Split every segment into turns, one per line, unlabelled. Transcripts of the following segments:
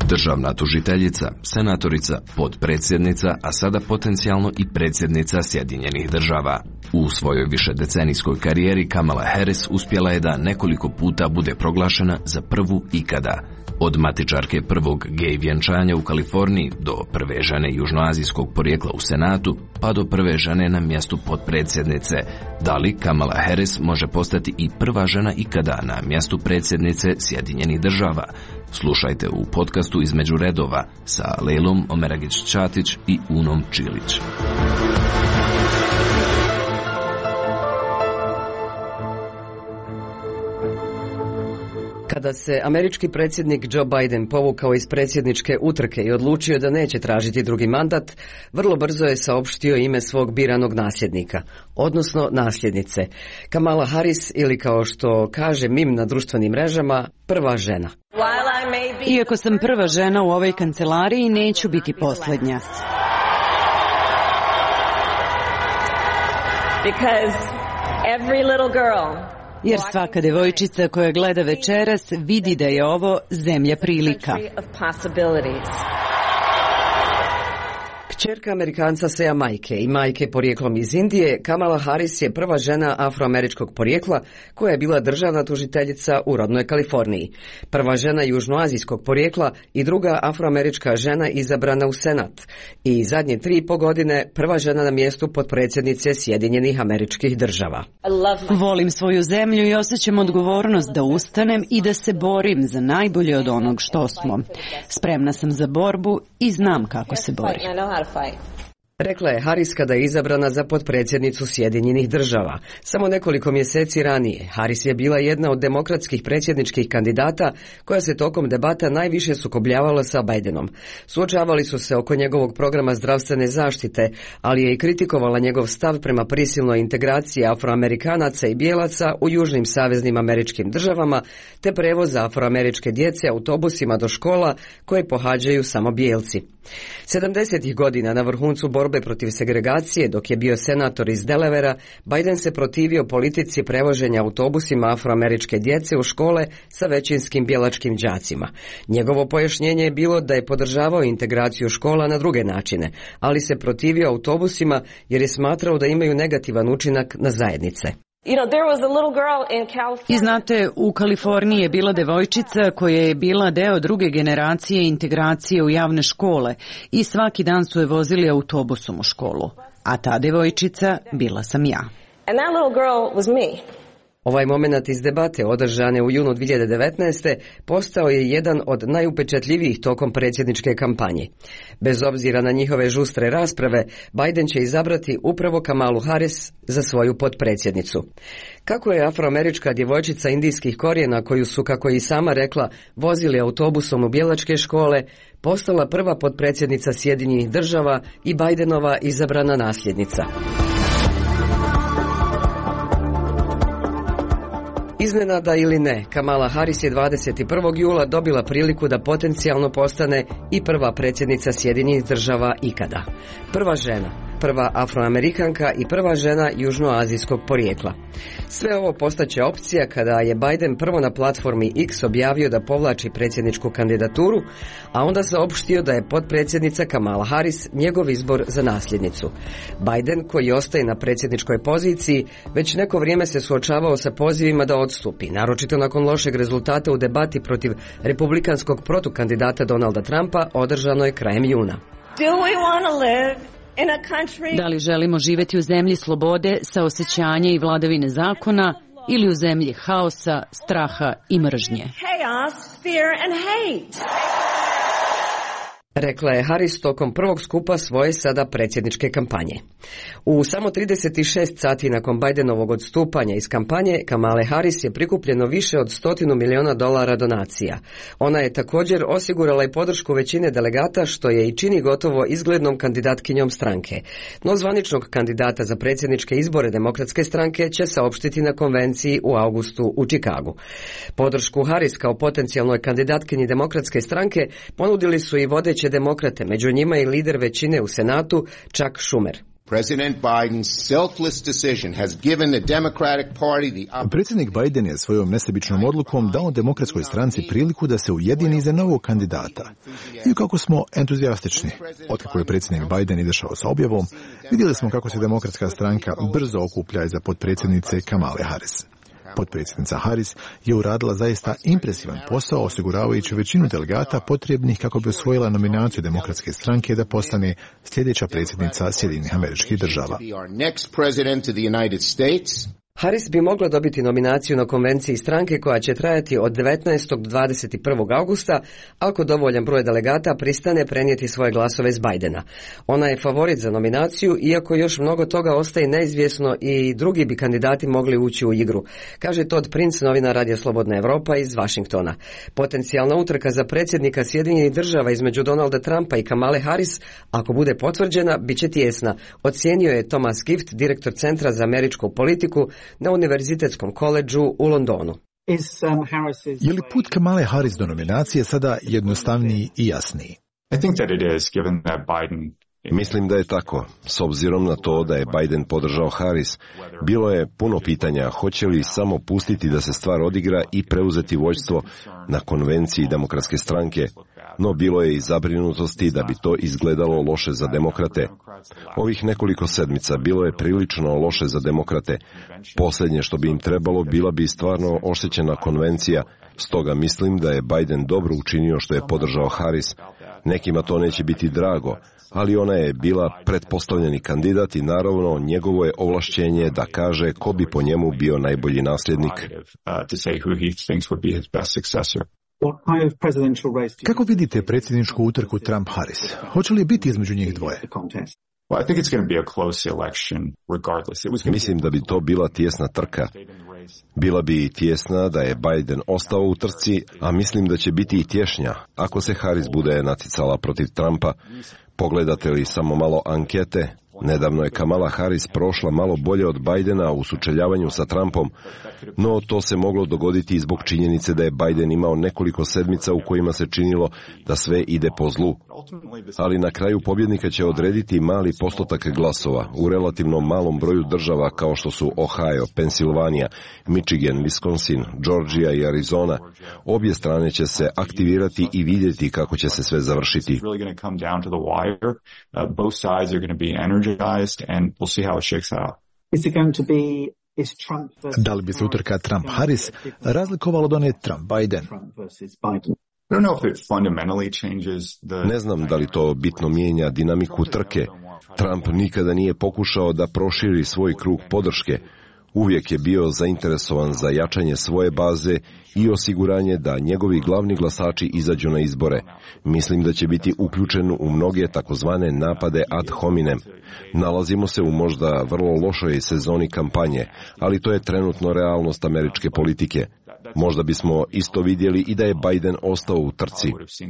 Državna tužiteljica, senatorica, potpredsjednica, a sada potencijalno i predsjednica Sjedinjenih država. U svojoj višedecenijskoj karijeri Kamala Harris uspjela je da nekoliko puta bude proglašena za prvu ikada. Od matičarke prvog gej vjenčanja u Kaliforniji do prve žene južnoazijskog porijekla u Senatu, pa do prve žene na mjestu potpredsjednice. Da li Kamala Harris može postati i prva žena ikada na mjestu predsjednice Sjedinjenih država? Slušajte u podcastu Između redova sa Lejlom Omeragić-Ćatić i Unom Čilić.
Kada se američki predsjednik Joe Biden povukao iz predsjedničke utrke i odlučio da neće tražiti drugi mandat, vrlo brzo je saopštio ime svog biranog nasljednika, odnosno nasljednice, Kamala Harris, ili kao što kaže mim na društvenim mrežama, prva žena.
Iako sam prva žena u ovoj kancelariji, neću biti posljednja. Jer svaka devojčica koja gleda večeras vidi da je ovo zemlja prilika.
Kćerka Amerikanca Seja Majke i majke porijeklom iz Indije, Kamala Harris je prva žena afroameričkog porijekla koja je bila državna tužiteljica u rodnoj Kaliforniji. Prva žena južnoazijskog porijekla i druga afroamerička žena izabrana u Senat. I zadnje 3,5 godine prva žena na mjestu potpredsjednice Sjedinjenih Američkih Država.
Volim svoju zemlju i osjećam odgovornost da ustanem i da se borim za najbolje od onog što smo. Spremna sam za borbu i znam kako se bori.
Rekla je Harris kada je izabrana za potpredsjednicu Sjedinjenih država. Samo nekoliko mjeseci ranije Harris je bila jedna od demokratskih predsjedničkih kandidata koja se tokom debata najviše sukobljavala sa Bidenom. Suočavali su se oko njegovog programa zdravstvene zaštite, ali je i kritikovala njegov stav prema prisilnoj integraciji afroamerikanaca i bijelaca u južnim saveznim američkim državama, te prevoza afroameričke djece autobusima do škola koje pohađaju samo bijelci. 70. godina na vrhuncu borbe protiv segregacije, dok je bio senator iz Delavera, Biden se protivio politici prevoženja autobusima afroameričke djece u škole sa većinskim bijelačkim đacima. Njegovo pojašnjenje je bilo da je podržavao integraciju škola na druge načine, ali se protivio autobusima jer je smatrao da imaju negativan učinak na zajednice.
I znate, u Kaliforniji je bila devojčica koja je bila deo druge generacije integracije u javne škole i svaki dan su je vozili autobusom u školu. A ta devojčica bila sam ja.
Ovaj moment iz debate održane u junu 2019. postao je jedan od najupečatljivijih tokom predsjedničke kampanje. Bez obzira na njihove žustre rasprave, Biden će izabrati upravo Kamalu Harris za svoju potpredsjednicu. Kako je afroamerička djevojčica indijskih korijena, koju su, kako je i sama rekla, vozili autobusom u bijelačke škole, postala prva potpredsjednica Sjedinjenih država i Bidenova izabrana nasljednica. Iznenada ili ne, Kamala Harris je 21. jula dobila priliku da potencijalno postane i prva predsjednica Sjedinjenih država ikada. Prva žena, prva afroamerikanka i prva žena južnoazijskog porijekla. Sve ovo postaće opcija kada je Biden prvo na platformi X objavio da povlači predsjedničku kandidaturu, a onda saopštio da je potpredsjednica Kamala Harris njegov izbor za nasljednicu. Biden, koji ostaje na predsjedničkoj poziciji, već neko vrijeme se suočavao sa pozivima da odstupi, naročito nakon lošeg rezultata u debati protiv republikanskog protukandidata Donalda Trumpa održanoj krajem juna.
Da li želimo živjeti u zemlji slobode, saosećanja i vladavine zakona ili u zemlji haosa, straha i mržnje?
Rekla je Harris tokom prvog skupa svoje sada predsjedničke kampanje. U samo 36 sati nakon Bidenovog odstupanja iz kampanje, Kamale Harris je prikupljeno više od $100 milijuna donacija. Ona je također osigurala i podršku većine delegata, što je i čini gotovo izglednom kandidatkinjom stranke. No zvaničnog kandidata za predsjedničke izbore Demokratske stranke će saopštiti na konvenciji u augustu u Čikagu. Podršku Harris kao potencijalnoj kandidatkinji Demokratske stranke ponudili su i vodeće demokrate, među njima i lider većine u Senatu Chuck Schumer.
President Biden's selfless decision has given the Democratic Party the
Predsjednik Biden je svojom nesebičnom odlukom dao demokratskoj stranci priliku da se ujedini za novog kandidata. I kako smo entuzijastični. Otkako je predsjednik Biden izašao sa objavom, vidjeli smo kako se demokratska stranka brzo okuplja iza potpredsjednice Kamale Harris. Potpredsjednica Harris je uradila zaista impresivan posao osiguravajući većinu delegata potrebnih kako bi osvojila nominaciju demokratske stranke da postane sljedeća predsjednica Sjedinjenih Američkih Država.
Harris bi mogla dobiti nominaciju na konvenciji stranke koja će trajati od 19. do 21. augusta, ako dovoljan broj delegata pristane prenijeti svoje glasove s Bidena. Ona je favorit za nominaciju, iako još mnogo toga ostaje neizvjesno i drugi bi kandidati mogli ući u igru, kaže Todd Prince, novinar Radija Slobodna Evropa iz Vašingtona. Potencijalna utrka za predsjednika Sjedinjenih Država između Donalda Trumpa i Kamale Harris, ako bude potvrđena, bit će tijesna, ocijenio je Thomas Gift, direktor Centra za američku politiku na Univerzitetskom koledžu u Londonu.
Je li put Kamale Harris do nominacije sada jednostavniji i jasniji?
Mislim da je tako. S obzirom na to da je Biden podržao Harris, bilo je puno pitanja hoće li samo pustiti da se stvar odigra i preuzeti vođstvo na konvenciji demokratske stranke, no bilo je i zabrinutosti da bi to izgledalo loše za demokrate. Ovih nekoliko sedmica bilo je prilično loše za demokrate. Posljednje što bi im trebalo bila bi stvarno oštećena konvencija, stoga mislim da je Biden dobro učinio što je podržao Harris. Nekima to neće biti drago, ali ona je bila pretpostavljeni kandidat i naravno njegovo je ovlašćenje da kaže ko bi po njemu bio najbolji nasljednik.
Kako vidite predsjedničku utrku Trump-Harris? Hoće li biti između njih dvoje?
Mislim da bi to bila tijesna trka. Bila bi tijesna da je Biden ostao u trci, a mislim da će biti i tješnja ako se Harris bude naticala protiv Trumpa. Pogledate li samo malo ankete, nedavno je Kamala Harris prošla malo bolje od Bidena u sučeljavanju sa Trumpom, no to se moglo dogoditi zbog činjenice da je Biden imao nekoliko sedmica u kojima se činilo da sve ide po zlu. Ali na kraju pobjednika će odrediti mali postotak glasova u relativno malom broju država kao što su Ohio, Pensilvanija, Michigan, Wisconsin, Georgia i Arizona. Obje strane će se aktivirati i vidjeti kako će se sve završiti.
Da li bi se utrka Trump-Harris razlikovala od one Trump-Biden?
Ne znam da li to bitno mijenja dinamiku trke. Trump nikada nije pokušao da proširi svoj krug podrške. Uvijek je bio zainteresovan za jačanje svoje baze i osiguranje da njegovi glavni glasači izađu na izbore. Mislim da će biti uključen u mnoge takozvane napade ad hominem. Nalazimo se u možda vrlo lošoj sezoni kampanje, ali to je trenutno realnost američke politike. Možda bismo isto vidjeli i da je Biden ostao u trci.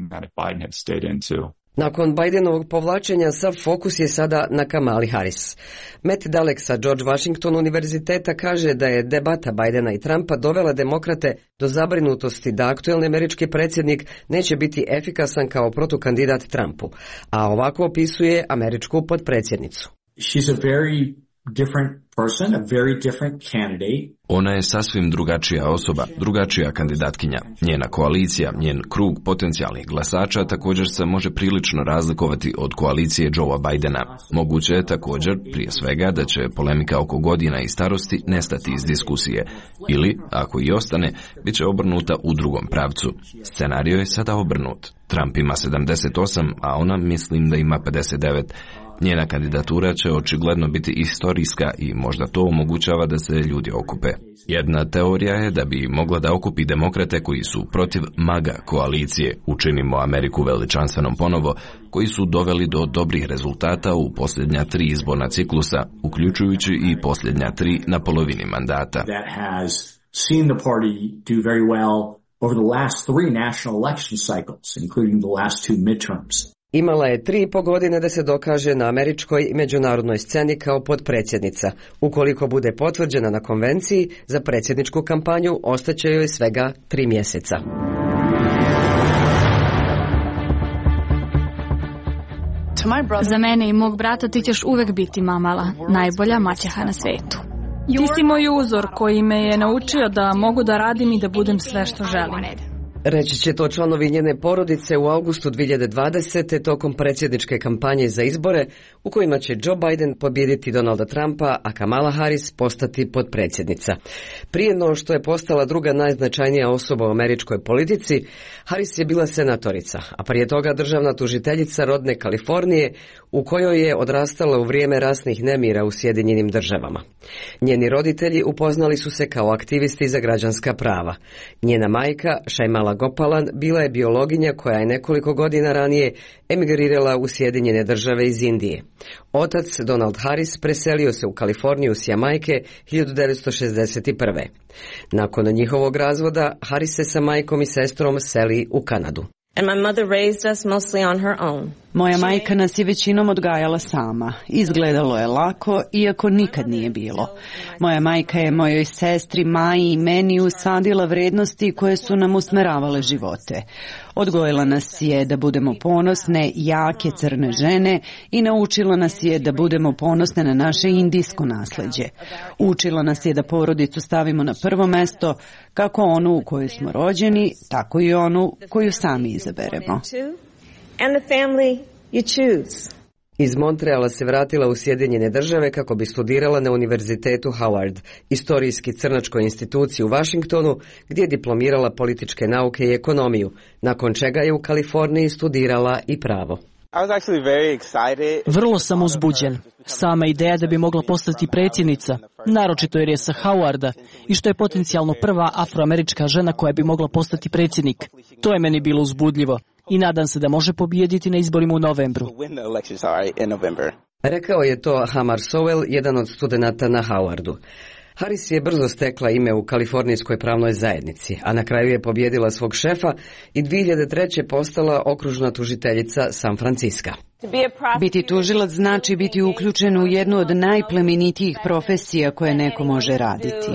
Nakon Bidenovog povlačenja sav fokus je sada na Kamali Harris. Matt Dalek sa George Washington univerziteta kaže da je debata Bidena i Trumpa dovela demokrate do zabrinutosti da aktuelni američki predsjednik neće biti efikasan kao protukandidat Trumpu, a ovako opisuje američku potpredsjednicu.
She's a very different person, a very different candidate.
Ona je sasvim drugačija osoba, drugačija kandidatkinja. Njena koalicija, njen krug potencijalnih glasača također se može prilično razlikovati od koalicije Joea Bidena. Moguće je također, prije svega, da će polemika oko godina i starosti nestati iz diskusije. Ili, ako i ostane, bit će obrnuta u drugom pravcu. Scenario je sada obrnut. Trump ima 78, a ona mislim da ima 59. Njena kandidatura će očigledno biti istorijska i možda to omogućava da se ljudi okupe. Jedna teorija je da bi mogla da okupi demokrate koji su protiv MAGA koalicije, Učinimo Ameriku veličanstvenom ponovo, koji su doveli do dobrih rezultata u posljednja 3 izborna ciklusa, uključujući i posljednja 3 na polovini mandata.
Imala je 3,5 godine da se dokaže na američkoj i međunarodnoj sceni kao potpredsjednica. Ukoliko bude potvrđena na konvenciji, za predsjedničku kampanju ostaće joj svega 3 mjeseca.
Za mene i mog brata ti ćeš uvek biti mamala, najbolja maćeha na svetu.
Ti si moj uzor koji me je naučio da mogu da radim i da budem sve što želim.
Reći će to članovi njene porodice u augustu 2020. tokom predsjedničke kampanje za izbore u kojima će Joe Biden pobijediti Donalda Trumpa, a Kamala Harris postati potpredsjednica. Prije no što je postala druga najznačajnija osoba u američkoj politici, Harris je bila senatorica, a prije toga državna tužiteljica rodne Kalifornije u kojoj je odrastala u vrijeme rasnih nemira u Sjedinjenim Državama. Njeni roditelji upoznali su se kao aktivisti za građanska prava. Njena majka, Shaimala Gopalan, bila je biologinja koja je nekoliko godina ranije emigrirala u Sjedinjene Države iz Indije. Otac, Donald Harris, preselio se u Kaliforniju s Jamajke 1961. Nakon njihovog razvoda, Harris se sa majkom i sestrom seli u Kanadu.
And my mother raised us mostly on her own.
Moja majka nas je većinom odgajala sama. Izgledalo je lako, iako nikad nije bilo. Moja majka je mojoj sestri Maji i meni usadila vrednosti koje su nam usmeravale živote. Odgojila nas je da budemo ponosne, jake crne žene i naučila nas je da budemo ponosne na naše indijsko nasleđe. Učila nas je da porodicu stavimo na prvo mesto, kako onu u kojoj smo rođeni, tako i onu koju sami izaberemo.
And the family you choose.
Iz Montreala se vratila u Sjedinjene Države kako bi studirala na Univerzitetu Howard, istorijski crnačkoj instituciji u Washingtonu, gdje je diplomirala političke nauke i ekonomiju, nakon čega je u Kaliforniji studirala i pravo.
Vrlo sam uzbuđen. Sama ideja da bi mogla postati predsjednica, naročito jer je sa Howarda i što je potencijalno prva afroamerička žena koja bi mogla postati predsjednik. To je meni bilo uzbudljivo i nadam se da može pobijediti na izborima u novembru.
Rekao je to Hamar Sowell, jedan od studenata na Howardu. Harris je brzo stekla ime u kalifornijskoj pravnoj zajednici, a na kraju je pobijedila svog šefa i 2003. postala okružna tužiteljica San Franciska.
Biti tužilac znači biti uključen u jednu od najplemenitijih profesija koje neko može raditi.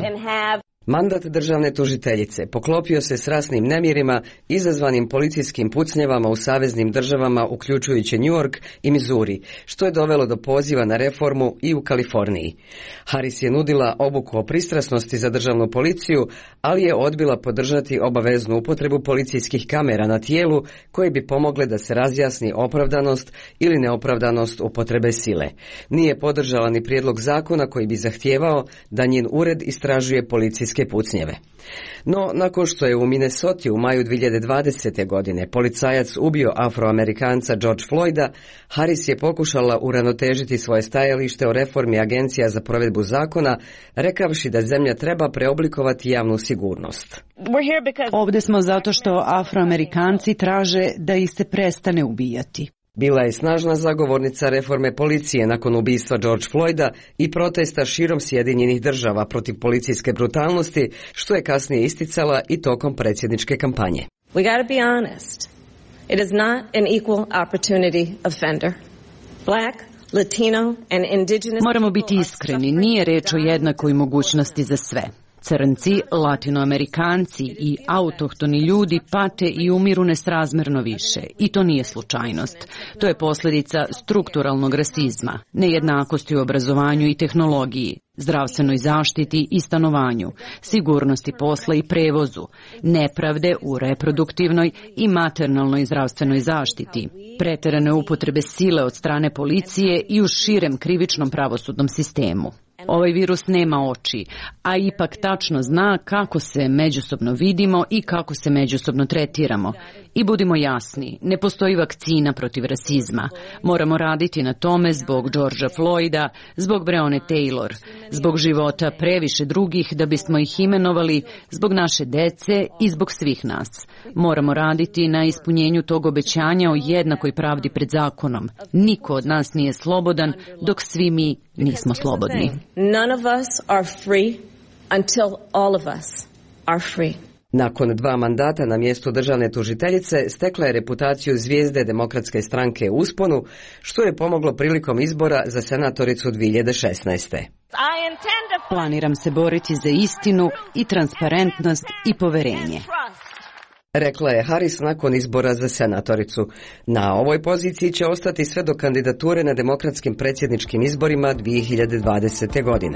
Mandat državne tužiteljice poklopio se s rasnim nemirima izazvanim policijskim pucnjavama u saveznim državama uključujući New York i Missouri, što je dovelo do poziva na reformu i u Kaliforniji. Harris je nudila obuku o pristrasnosti za državnu policiju, ali je odbila podržati obaveznu upotrebu policijskih kamera na tijelu koje bi pomogle da se razjasni opravdanost ili neopravdanost upotrebe sile. Nije podržala ni prijedlog zakona koji bi zahtijevao da njen ured istražuje policijske pucnjeve. No, nakon što je u Minnesoti u maju 2020. godine policajac ubio Afroamerikanca George Floyda, Harris je pokušala uravnotežiti svoje stajalište o reformi agencija za provedbu zakona, rekavši da zemlja treba preoblikovati javnu sigurnost.
Ovdje smo zato što Afroamerikanci traže da ih se prestane ubijati.
Bila je snažna zagovornica reforme policije nakon ubistva George Floyda i protesta širom Sjedinjenih Država protiv policijske brutalnosti, što je kasnije isticala i tokom predsjedničke kampanje.
We got to be honest. It is not an equal opportunity offender. Black, Latino and indigenous.
Moramo biti iskreni, nije reč o jednakoj mogućnosti za sve. Crnci, latinoamerikanci i autohtoni ljudi pate i umiru nesrazmjerno više. I to nije slučajnost. To je posljedica strukturalnog rasizma, nejednakosti u obrazovanju i tehnologiji, zdravstvenoj zaštiti i stanovanju, sigurnosti posla i prevozu, nepravde u reproduktivnoj i maternalnoj zdravstvenoj zaštiti, pretjerane upotrebe sile od strane policije i u širem krivičnom pravosudnom sistemu. Ovaj virus nema oči, a ipak tačno zna kako se međusobno vidimo i kako se međusobno tretiramo. I budimo jasni, ne postoji vakcina protiv rasizma. Moramo raditi na tome zbog Georgea Floyda, zbog Breonna Taylor, zbog života previše drugih da bismo ih imenovali, zbog naše dece i zbog svih nas. Moramo raditi na ispunjenju tog obećanja o jednakoj pravdi pred zakonom. Niko od nas nije slobodan dok svi mi nismo slobodni.
None of us are free until all of us are free.
Nakon 2 mandata na mjestu državne tužiteljice stekla je reputaciju zvijezde Demokratske stranke u usponu, što je pomoglo prilikom izbora za senatoricu 2016.
Planiram se boriti za istinu i transparentnost i poverenje.
rekla je Harris nakon izbora za senatoricu. Na ovoj poziciji će ostati sve do kandidature na demokratskim predsjedničkim izborima 2020. godine.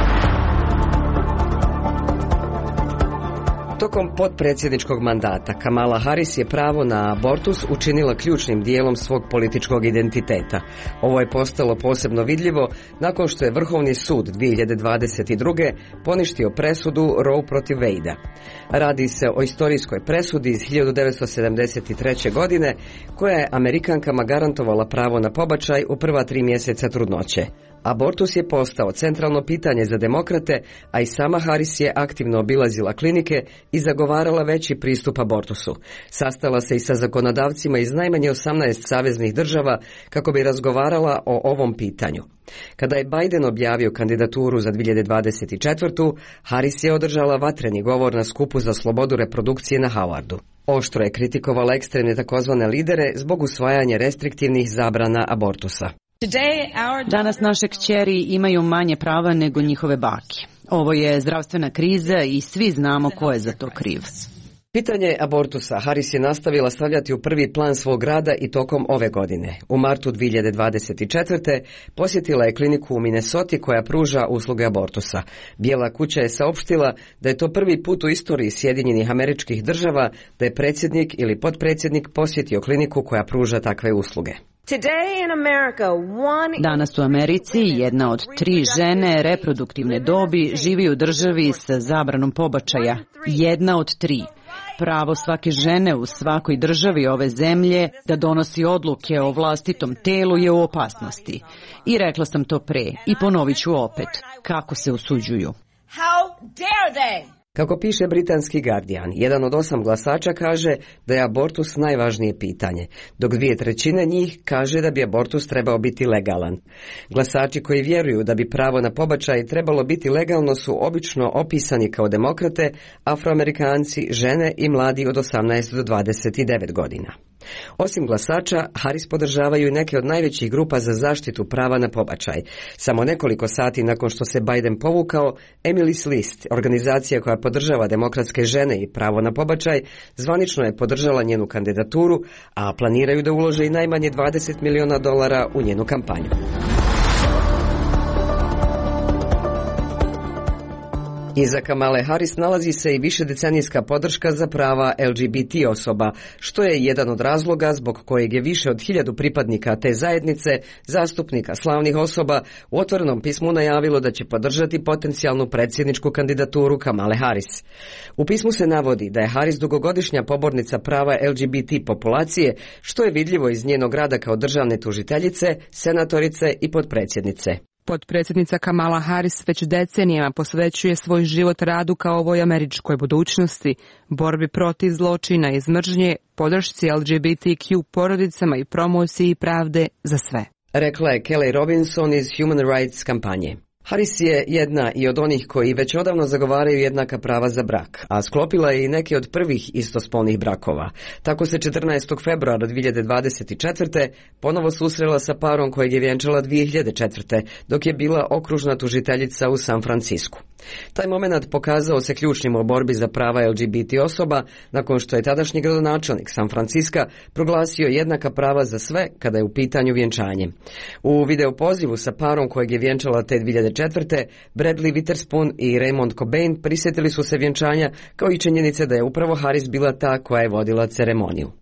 Tokom potpredsjedničkog mandata Kamala Harris je pravo na abortus učinila ključnim dijelom svog političkog identiteta. Ovo je postalo posebno vidljivo nakon što je Vrhovni sud 2022. poništio presudu Roe protiv Wade-a. Radi se o istorijskoj presudi iz 1973. godine koja je Amerikankama garantovala pravo na pobačaj u prva 3 mjeseca trudnoće. Abortus je postao centralno pitanje za demokrate, a i sama Harris je aktivno obilazila klinike i zagovarala veći pristup abortusu. Sastala se i sa zakonodavcima iz najmanje 18 saveznih država kako bi razgovarala o ovom pitanju. Kada je Biden objavio kandidaturu za 2024. Harris je održala vatreni govor na skupu za slobodu reprodukcije na Howardu. Oštro je kritikovala ekstremne takozvane lidere zbog usvajanja restriktivnih zabrana abortusa.
Danas naše kćeri imaju manje prava nego njihove bake. Ovo je zdravstvena kriza i svi znamo ko je za to kriv.
Pitanje abortusa Harris je nastavila stavljati u prvi plan svog rada i tokom ove godine. U martu 2024. posjetila je kliniku u Minnesoti koja pruža usluge abortusa. Bijela kuća je saopštila da je to prvi put u istoriji Sjedinjenih Američkih Država da je predsjednik ili potpredsjednik posjetio kliniku koja pruža takve usluge.
Danas u Americi 1 od 3 žene reproduktivne dobi živi u državi sa zabranom pobačaja. 1 od 3. Pravo svake žene u svakoj državi ove zemlje da donosi odluke o vlastitom telu je u opasnosti. I rekla sam to pre i ponovit ću opet. Kako se usuđuju?
Kako piše britanski Guardian, 1 od 8 glasača kaže da je abortus najvažnije pitanje, dok 2/3 njih kaže da bi abortus trebao biti legalan. Glasači koji vjeruju da bi pravo na pobačaj trebalo biti legalno su obično opisani kao demokrate, Afroamerikanci, žene i mladi od 18 do 29 godina. Osim glasača, Harris podržavaju i neke od najvećih grupa za zaštitu prava na pobačaj. Samo nekoliko sati nakon što se Biden povukao, Emily's List, organizacija koja podržava demokratske žene i pravo na pobačaj, zvanično je podržala njenu kandidaturu, a planiraju da ulože i najmanje $20 miliona u njenu kampanju. Iza Kamale Harris nalazi se i višedecenijska podrška za prava LGBT osoba, što je jedan od razloga zbog kojeg je više od 1000 pripadnika te zajednice, zastupnika slavnih osoba, u otvorenom pismu najavilo da će podržati potencijalnu predsjedničku kandidaturu Kamale Harris. U pismu se navodi da je Harris dugogodišnja pobornica prava LGBT populacije, što je vidljivo iz njenog rada kao državne tužiteljice, senatorice i potpredsjednice.
Potpredsjednica Kamala Harris već decenijama posvećuje svoj život radu kao ovoj američkoj budućnosti, borbi protiv zločina i mržnje, podršci LGBTQ porodicama i promociji pravde za sve.
Rekla je Kelly Robinson iz Human Rights kampanje. Harris je jedna i od onih koji već odavno zagovaraju jednaka prava za brak, a sklopila je i neke od prvih istospolnih brakova. Tako se 14. februara 2024. ponovo susrela sa parom kojeg je vjenčala 2004. dok je bila okružna tužiteljica u San Francisku. Taj moment pokazao se ključnim u borbi za prava LGBT osoba nakon što je tadašnji gradonačelnik San Franciska proglasio jednaka prava za sve kada je u pitanju vjenčanje. U video pozivu sa parom kojeg je vjenčala te 2004. Bradley Witherspoon i Raymond Cobain prisjetili su se vjenčanja kao i činjenice da je upravo Harris bila ta koja je vodila ceremoniju.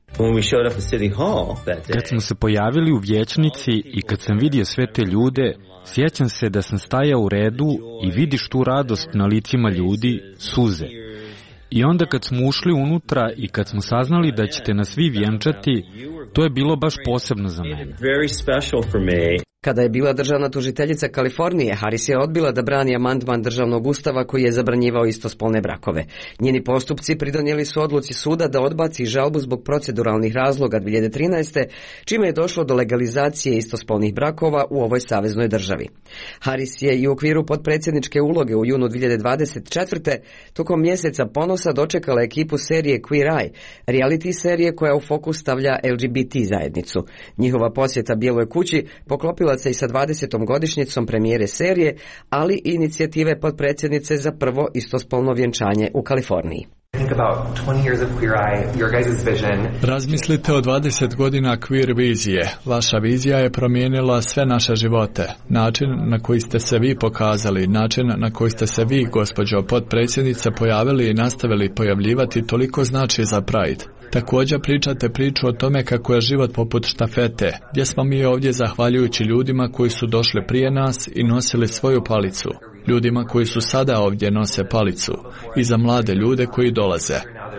Kad smo se pojavili u vijećnici i kad sam vidio sve te ljude, sjećam se da sam stajao u redu i vidiš tu radost na licima ljudi, suze. I onda kad smo ušli unutra i kad smo saznali da ćete nas svi vjenčati, to je bilo baš posebno za mene.
Kada je bila državna tužiteljica Kalifornije, Harris je odbila da brani amandman državnog ustava koji je zabranjivao istospolne brakove. Njeni postupci pridonijeli su odluci suda da odbaci žalbu zbog proceduralnih razloga 2013. čime je došlo do legalizacije istospolnih brakova u ovoj saveznoj državi. Harris je i u okviru potpredsjedničke uloge u junu 2024. tokom mjeseca ponosa dočekala ekipu serije Queer Eye, reality serije koja u fokus stavlja LGBT zajednicu. Njihova posjeta Bijeloj kući poklopila se i sa 20. godišnjicom premijere serije, ali i inicijative potpredsjednice za prvo istospolno vjenčanje u Kaliforniji.
Razmislite o 20 godina queer vizije. Vaša vizija je promijenila sve naše živote. Način na koji ste se vi pokazali, način na koji ste se vi, gospođo potpredsjednice, pojavili i nastavili pojavljivati toliko znači za Pride. Također pričate priču o tome kako je život poput štafete, gdje smo mi ovdje zahvaljujući ljudima koji su došli prije nas i nosili svoju palicu. Ljudima koji su sada ovdje nose palicu i za mlade ljude koji dolaze.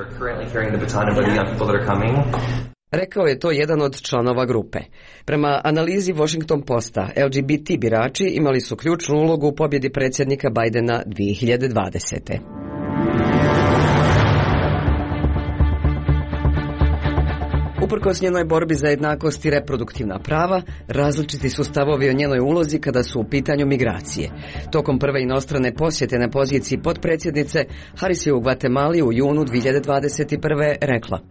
Rekao je to jedan od članova grupe. Prema analizi Washington Posta, LGBT birači imali su ključnu ulogu u pobjedi predsjednika Bidena 2020. Uprkos njenoj borbi za jednakost i reproduktivna prava, različiti su stavovi o njenoj ulozi kada su u pitanju migracije. Tokom prve inostrane posjete na poziciji potpredsjednice, Harris je u Gvatemali u junu 2021. rekla: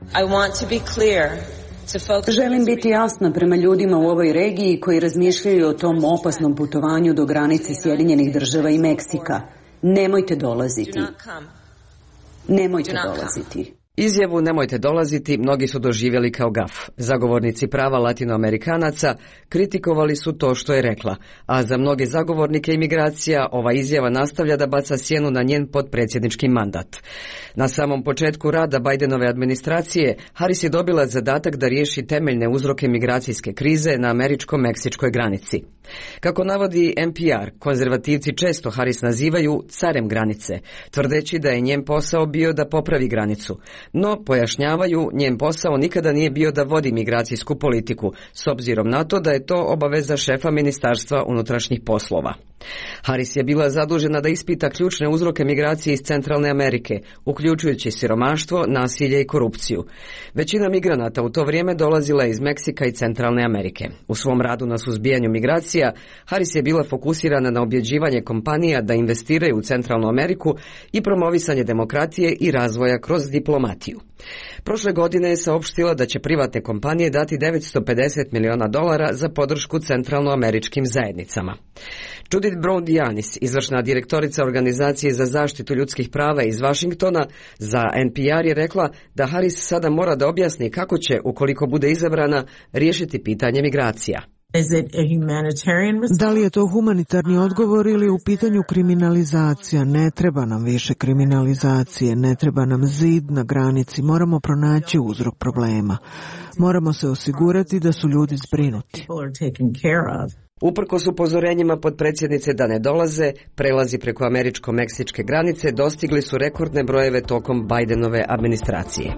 Želim biti jasna prema ljudima u ovoj regiji koji razmišljaju o tom opasnom putovanju do granice Sjedinjenih Država i Meksika. Nemojte dolaziti. Nemojte dolaziti.
Izjavu "nemojte dolaziti" mnogi su doživjeli kao gaf. Zagovornici prava latinoamerikanaca kritikovali su to što je rekla, a za mnoge zagovornike imigracija ova izjava nastavlja da baca sjenu na njen potpredsjednički mandat. Na samom početku rada Bidenove administracije, Harris je dobila zadatak da riješi temeljne uzroke migracijske krize na američko-meksičkoj granici. Kako navodi NPR, konzervativci često Harris nazivaju carem granice, tvrdeći da je njen posao bio da popravi granicu. No, pojašnjavaju, njen posao nikada nije bio da vodi migracijsku politiku, s obzirom na to da je to obaveza šefa Ministarstva unutrašnjih poslova. Harris je bila zadužena da ispita ključne uzroke migracije iz Centralne Amerike, uključujući siromaštvo, nasilje i korupciju. Većina migranata u to vrijeme dolazila iz Meksika i Centralne Amerike. U svom radu na suzbijanju migracija, Harris je bila fokusirana na objeđivanje kompanija da investiraju u Centralnu Ameriku i promovisanje demokratije i razvoja kroz diplomatiju. Prošle godine je saopštila da će privatne kompanije dati $950 miliona za podršku centralnoameričkim zajednicama. Judith Brown-Dianis, izvršna direktorica Organizacije za zaštitu ljudskih prava iz Washingtona, za NPR je rekla da Harris sada mora da objasni kako će, ukoliko bude izabrana, riješiti pitanje migracija.
Da li je to humanitarni odgovor ili u pitanju kriminalizacija? Ne treba nam više kriminalizacije, ne treba nam zid na granici, moramo pronaći uzrok problema. Moramo se osigurati da su ljudi zbrinuti.
Uprkos upozorenjima potpredsjednice da ne dolaze, prelazi preko američko-meksičke granice dostigli su rekordne brojeve tokom Bidenove administracije.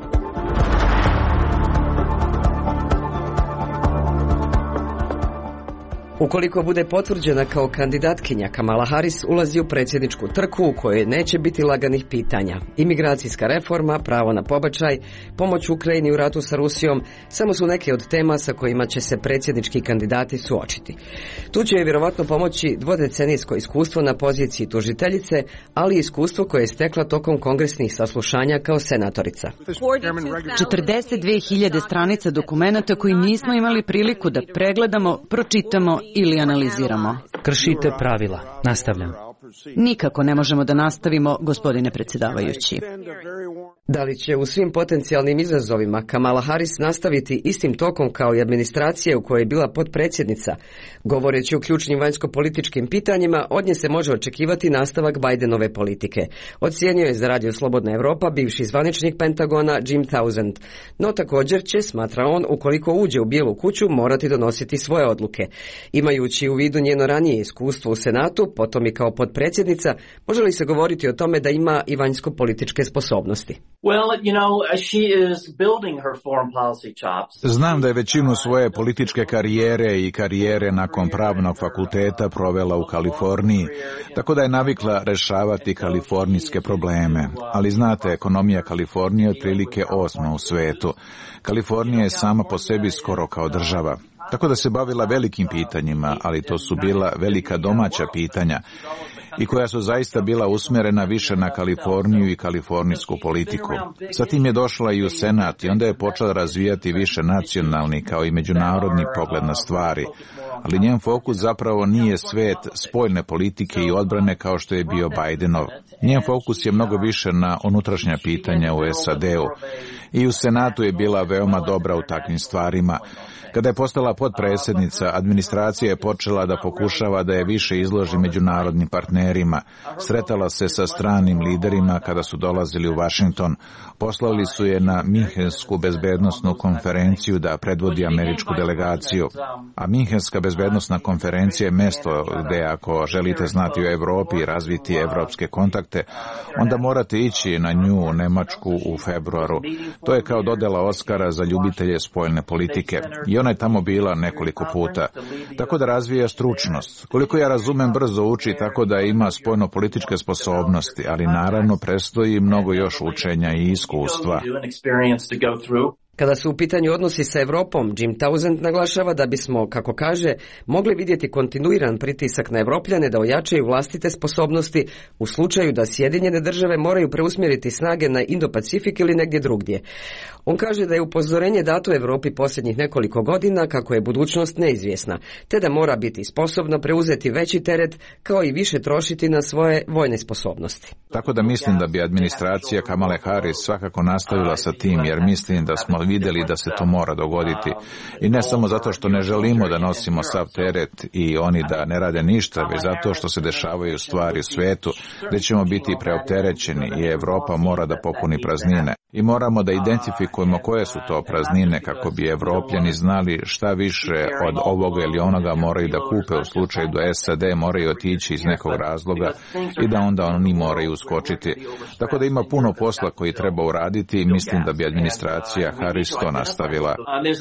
Ukoliko bude potvrđena kao kandidatkinja, Kamala Harris ulazi u predsjedničku trku u kojoj neće biti laganih pitanja. Imigracijska reforma, pravo na pobačaj, pomoć Ukrajini u ratu sa Rusijom samo su neke od tema sa kojima će se predsjednički kandidati suočiti. Tu će je vjerovatno pomoći dvodecenijsko iskustvo na poziciji tužiteljice, ali i iskustvo koje je stekla tokom kongresnih saslušanja kao senatorica.
42.000 stranica dokumenata koji nismo imali priliku da pregledamo, pročitamo ili analiziramo.
Kršite pravila. Nastavljam.
Nikako ne možemo da nastavimo, gospodine predsjedavajući.
Da li će u svim potencijalnim izazovima Kamala Harris nastaviti istim tokom kao i administracija u kojoj je bila potpredsjednica? Govoreći o ključnim vanjsko-političkim pitanjima, od nje se može očekivati nastavak Bidenove politike. Ocijenio je za Radio Slobodna Evropa bivši zvaničnik Pentagona Jim Townsend. No također će, smatra on, ukoliko uđe u Bijelu kuću, morati donositi svoje odluke. Imajući u vidu njeno ranije iskustvo u Senatu, potom i kao potpredsjednica, može li se govoriti o tome da ima i vanjsko-političke sposobnosti?
Znam da je većinu svoje političke karijere i karijere nakon pravnog fakulteta provela u Kaliforniji, tako da je navikla rešavati kalifornijske probleme. Ali znate, ekonomija Kalifornije je otprilike 8. u svetu. Kalifornija je sama po sebi skoro kao država. Tako da se bavila velikim pitanjima, ali to su bila velika domaća pitanja i koja su zaista bila usmjerena više na Kaliforniju i kalifornijsku politiku. Zatim je došla i u Senat i onda je počela razvijati više nacionalni kao i međunarodni pogled na stvari. ali njen fokus zapravo nije svet spoljne politike i odbrane kao što je bio Bidenov. Njen fokus je mnogo više na unutrašnja pitanja u SAD-u. I u Senatu je bila veoma dobra u takvim stvarima. Kada je postala potpredsjednica, administracija je počela da pokušava da je više izloži međunarodnim partnerima. Sretala se sa stranim liderima kada su dolazili u Washington. Poslali su je na Minhensku bezbednosnu konferenciju da predvodi američku delegaciju. A Minhenska bezbednosna konferencija je mesto gde ako želite znati o Evropi i razviti evropske kontakte, onda morate ići na nju u Nemačku u februaru. To je kao dodela Oskara za ljubitelje spoljne politike. I ona je tamo bila nekoliko puta. Tako da razvija stručnost. Koliko ja razumem, brzo uči tako da ima spoljno-političke sposobnosti, ali naravno predstoji mnogo još učenja i iskustva.
Kada su u pitanju odnosi sa Evropom, Jim Townsend naglašava da bismo, kako kaže, mogli vidjeti kontinuiran pritisak na Evropljane da ojačaju vlastite sposobnosti u slučaju da Sjedinjene države moraju preusmjeriti snage na Indo-Pacifik ili negdje drugdje. On kaže da je upozorenje dato Evropi posljednjih nekoliko godina kako je budućnost neizvjesna, te da mora biti sposobna preuzeti veći teret kao i više trošiti na svoje vojne sposobnosti.
Tako da mislim da bi administracija Kamale Harris svakako nastavila sa tim, jer mislim da smo vidjeli da se to mora dogoditi. I ne samo zato što ne želimo da nosimo sav teret i oni da ne rade ništa, već zato što se dešavaju stvari u svetu gdje ćemo biti preopterećeni i Evropa mora da popuni praznine. I moramo da identifikujemo koje su to praznine kako bi Evropljani znali šta više od ovoga ili onoga moraju da kupe u slučaju da SAD moraju otići iz nekog razloga i da onda oni moraju uskočiti. Tako da ima puno posla koji treba uraditi i mislim da bi administracija Harris to nastavila.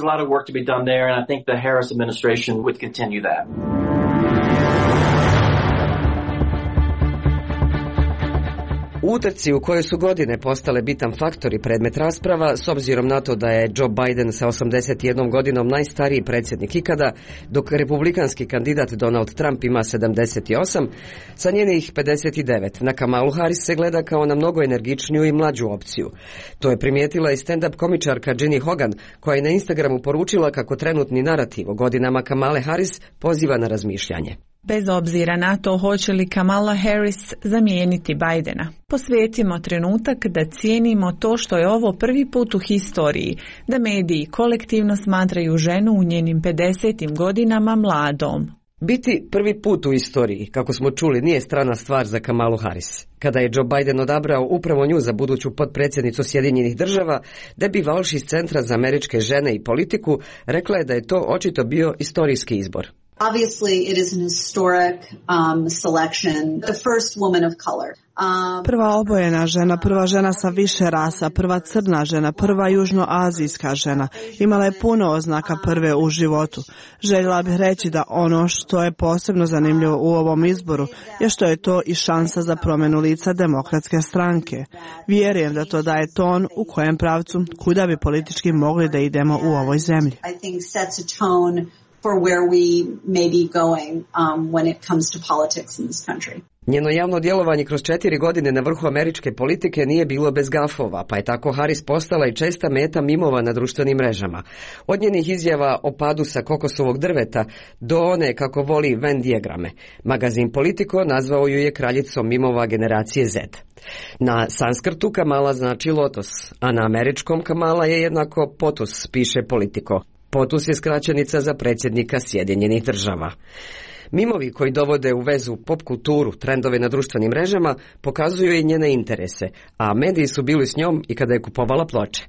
U utrci u kojoj su godine postale bitan faktor i predmet rasprava, s obzirom na to da je Joe Biden sa 81 godinom najstariji predsjednik ikada, dok republikanski kandidat Donald Trump ima 78, sa njenih 59 na Kamalu Harris se gleda kao na mnogo energičniju i mlađu opciju. To je primijetila i stand-up komičarka Ginny Hogan, koja je na Instagramu poručila kako trenutni narativ o godinama Kamale Harris poziva na razmišljanje.
Bez obzira na to hoće li Kamala Harris zamijeniti Bidena, posvetimo trenutak da cijenimo to što je ovo prvi put u historiji, da mediji kolektivno smatraju ženu u njenim 50. godinama mladom.
Biti prvi put u istoriji, kako smo čuli, nije strana stvar za Kamalu Harris. Kada je Joe Biden odabrao upravo nju za buduću potpredsjednicu Sjedinjenih država, Debbie Walsh iz Centra za američke žene i politiku rekla je da je to očito bio istorijski izbor.
Obviously, it is an historic selection. The first woman of color.
Prva obojena žena, prva žena sa više rasa, prva crna žena, prva južnoazijska žena. Imala je puno oznaka prve u životu. Željela bih reći da ono što je posebno zanimljivo u ovom izboru je što je to i šansa za promjenu lica demokratske stranke. Vjerujem da to daje ton u kojem pravcu kuda bi politički mogli da idemo u ovoj zemlji.
I think sets a tone for where we may be going when it comes to politics in this country.
Njeno javno djelovanje kroz 4 godine na vrhu američke politike nije bilo bez gafova, pa je tako Harris postala i česta meta mimova na društvenim mrežama. Od njenih izjava o padu sa kokosovog drveta do one kako voli Venn dijagrame. Magazin Politico nazvao ju je kraljicom mimova generacije Z. Na sanskrtu Kamala znači lotos, a na američkom Kamala je jednako potus, piše Politico. POTUS je skraćenica za predsjednika Sjedinjenih država. Mimovi koji dovode u vezu pop kulturu, trendove na društvenim mrežama, pokazuju i njene interese, a mediji su bili s njom i kada je kupovala ploče.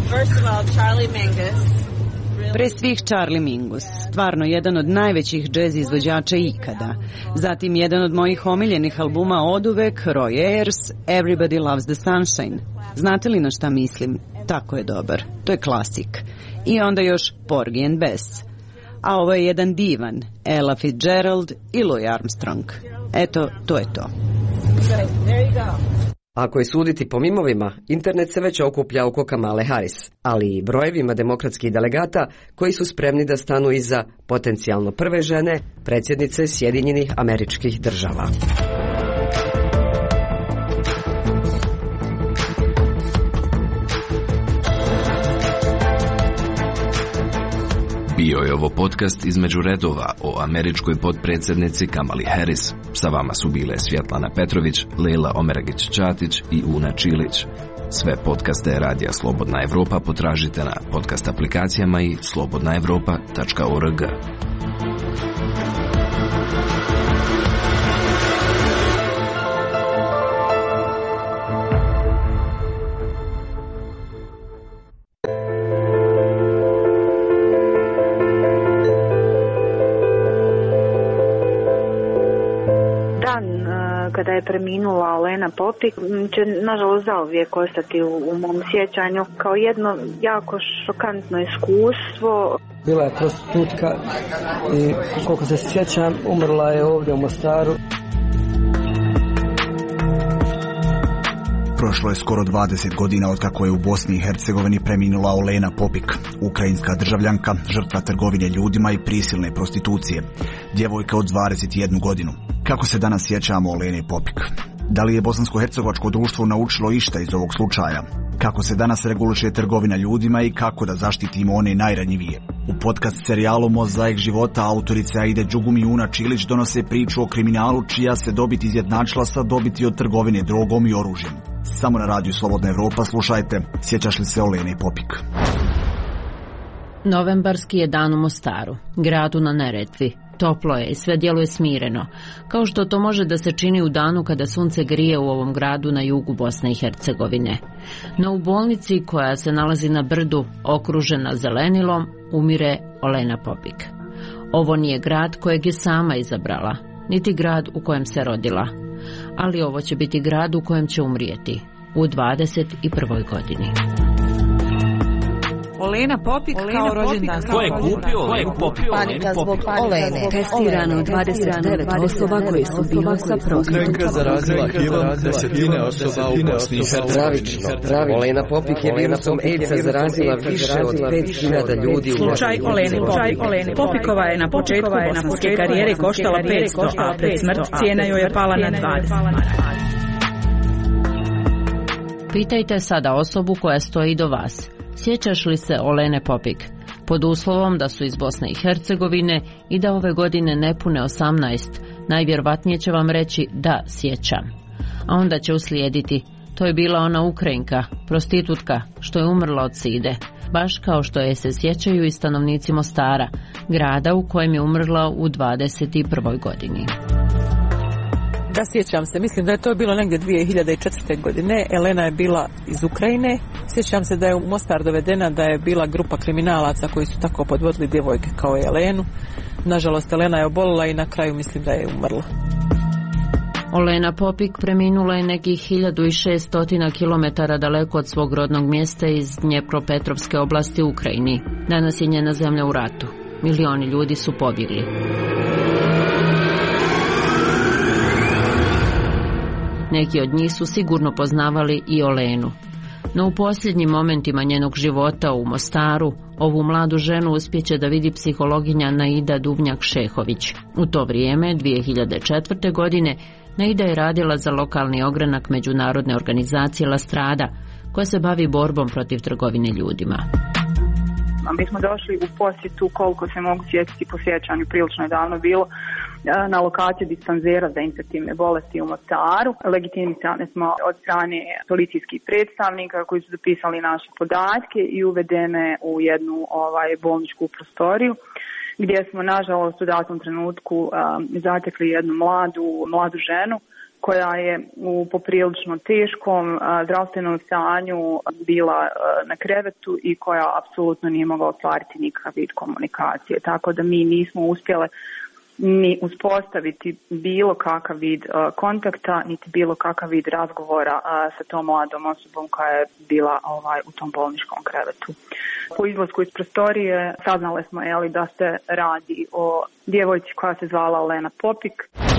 Pre svih Charlie Mingus, stvarno jedan od najvećih džez izvođača ikada. Zatim jedan od mojih omiljenih albuma oduvek, Roy Ayers, Everybody Loves the Sunshine. Znate li na šta mislim? Tako je dobar. To je klasik. I onda još Porgy and Bess. A ovo je jedan divan, Ella Fitzgerald i Louis Armstrong. Eto, to je to.
Ako je suditi po mimovima, internet se već okuplja oko Kamale Harris, ali i brojevima demokratskih delegata koji su spremni da stanu iza potencijalno prve žene, predsjednice Sjedinjenih Američkih Država.
Bio je ovo podcast između redova o američkoj potpredsjednici Kamali Harris. Sa vama su bile Svjetlana Petrović, Lejla Omeragić-Ćatić i Una Čilić. Sve podcaste Radija Slobodna Evropa potražite na podcast aplikacijama i slobodnaevropa.org.
Kada je preminula Olena Popik, će nažalost zauvijek ostati u mom sjećanju kao jedno jako šokantno iskustvo.
Bila je prostitutka i koliko se sjećam, umrla je ovdje u Mostaru.
Prošlo je skoro 20 godina od kako je u Bosni i Hercegovini preminula Olena Popik, ukrajinska državljanka, žrtva trgovine ljudima i prisilne prostitucije, djevojka od 21 godinu. Kako se danas sjećamo Olene Popik? Da li je bosansko-hercegovačko društvo naučilo išta iz ovog slučaja? Kako se danas reguliše trgovina ljudima i kako da zaštitimo one najranjivije? U podcast serijalu Mozaik života autorice Aide Đugum i Una Čilić donose priču o kriminalu čija se dobit izjednačila sa dobiti od trgovine drogom i oružjem. Samo na radiju Slobodna Evropa slušajte Sjećaš li se Olene Popik?
Novembarski je dan u Mostaru, gradu na Neretvi. Toplo je i sve djeluje smireno, kao što to može da se čini u danu kada sunce grije u ovom gradu na jugu Bosne i Hercegovine. No u bolnici koja se nalazi na brdu, okružena zelenilom, umire Olena Popik. Ovo nije grad kojeg je sama izabrala, niti grad u kojem se rodila, ali ovo će biti grad u kojem će umrijeti u 21. godini.
Olena Popik kao rođendan.
Ko je kupio?
Panika zbog Olene. Testirano 29 osoba koje su bile sa prostitutkom.
Ukrajinka zarazila HIV-om desetine osoba u Bosni i Hercegovini.
Olena Popik je virusom AIDS-a zarazila više od 5.000 ljudi u
Slučaj Olene Popikova je na početku bosanske karijere koštala 500, a pred smrt cijena joj je pala na 20.
Pitajte sada osobu koja stoji do vas. Sjećaš li se Olene Popik? Pod uslovom da su iz Bosne i Hercegovine i da ove godine ne pune 18, najvjerovatnije će vam reći da sjećam. A onda će uslijediti, to je bila ona Ukrajinka, prostitutka, što je umrla od side, baš kao što je se sjećaju i stanovnici Mostara, grada u kojem je umrla u 21. godini.
Da, sjećam se, mislim da je to bilo negdje 2004. godine. Elena je bila iz Ukrajine. Sjećam se da je u Mostar dovedena, da je bila grupa kriminalaca koji su tako podvodili djevojke kao Elenu. Nažalost, Elena je obolila i na kraju mislim da je umrla.
Olena Popik preminula je nekih 1600 km daleko od svog rodnog mjesta iz Dnjepropetrovske oblasti u Ukrajini. Danas je njena zemlja u ratu. Milioni ljudi su pobjegli. Neki od njih su sigurno poznavali i Olenu. No u posljednjim momentima njenog života u Mostaru, ovu mladu ženu uspjeće da vidi psihologinja Naida Duvnjak-Šehović. U to vrijeme, 2004. godine, Naida je radila za lokalni ogranak međunarodne organizacije La Strada, koja se bavi borbom protiv trgovine ljudima.
Mi smo došli u posjetu, koliko se mogu sjetiti po sjećanju, prilično je davno bilo, na lokaciju dispanzera za infektivne bolesti u Mostaru. Legitimisane smo od strane policijskih predstavnika koji su zapisali naše podatke i uvedene u jednu bolničku prostoriju, gdje smo nažalost u datom trenutku zatekli jednu mladu ženu koja je u poprilično teškom zdravstvenom stanju bila na krevetu i koja apsolutno nije mogla ostvariti nikakav vid komunikacije. Tako da mi nismo uspjele ni uspostaviti bilo kakav vid kontakta, niti bilo kakav vid razgovora sa tom mladom osobom koja je bila u tom bolničkom krevetu. Po izlasku iz prostorije saznale smo da se radi o djevojci koja se zvala Olena Popik.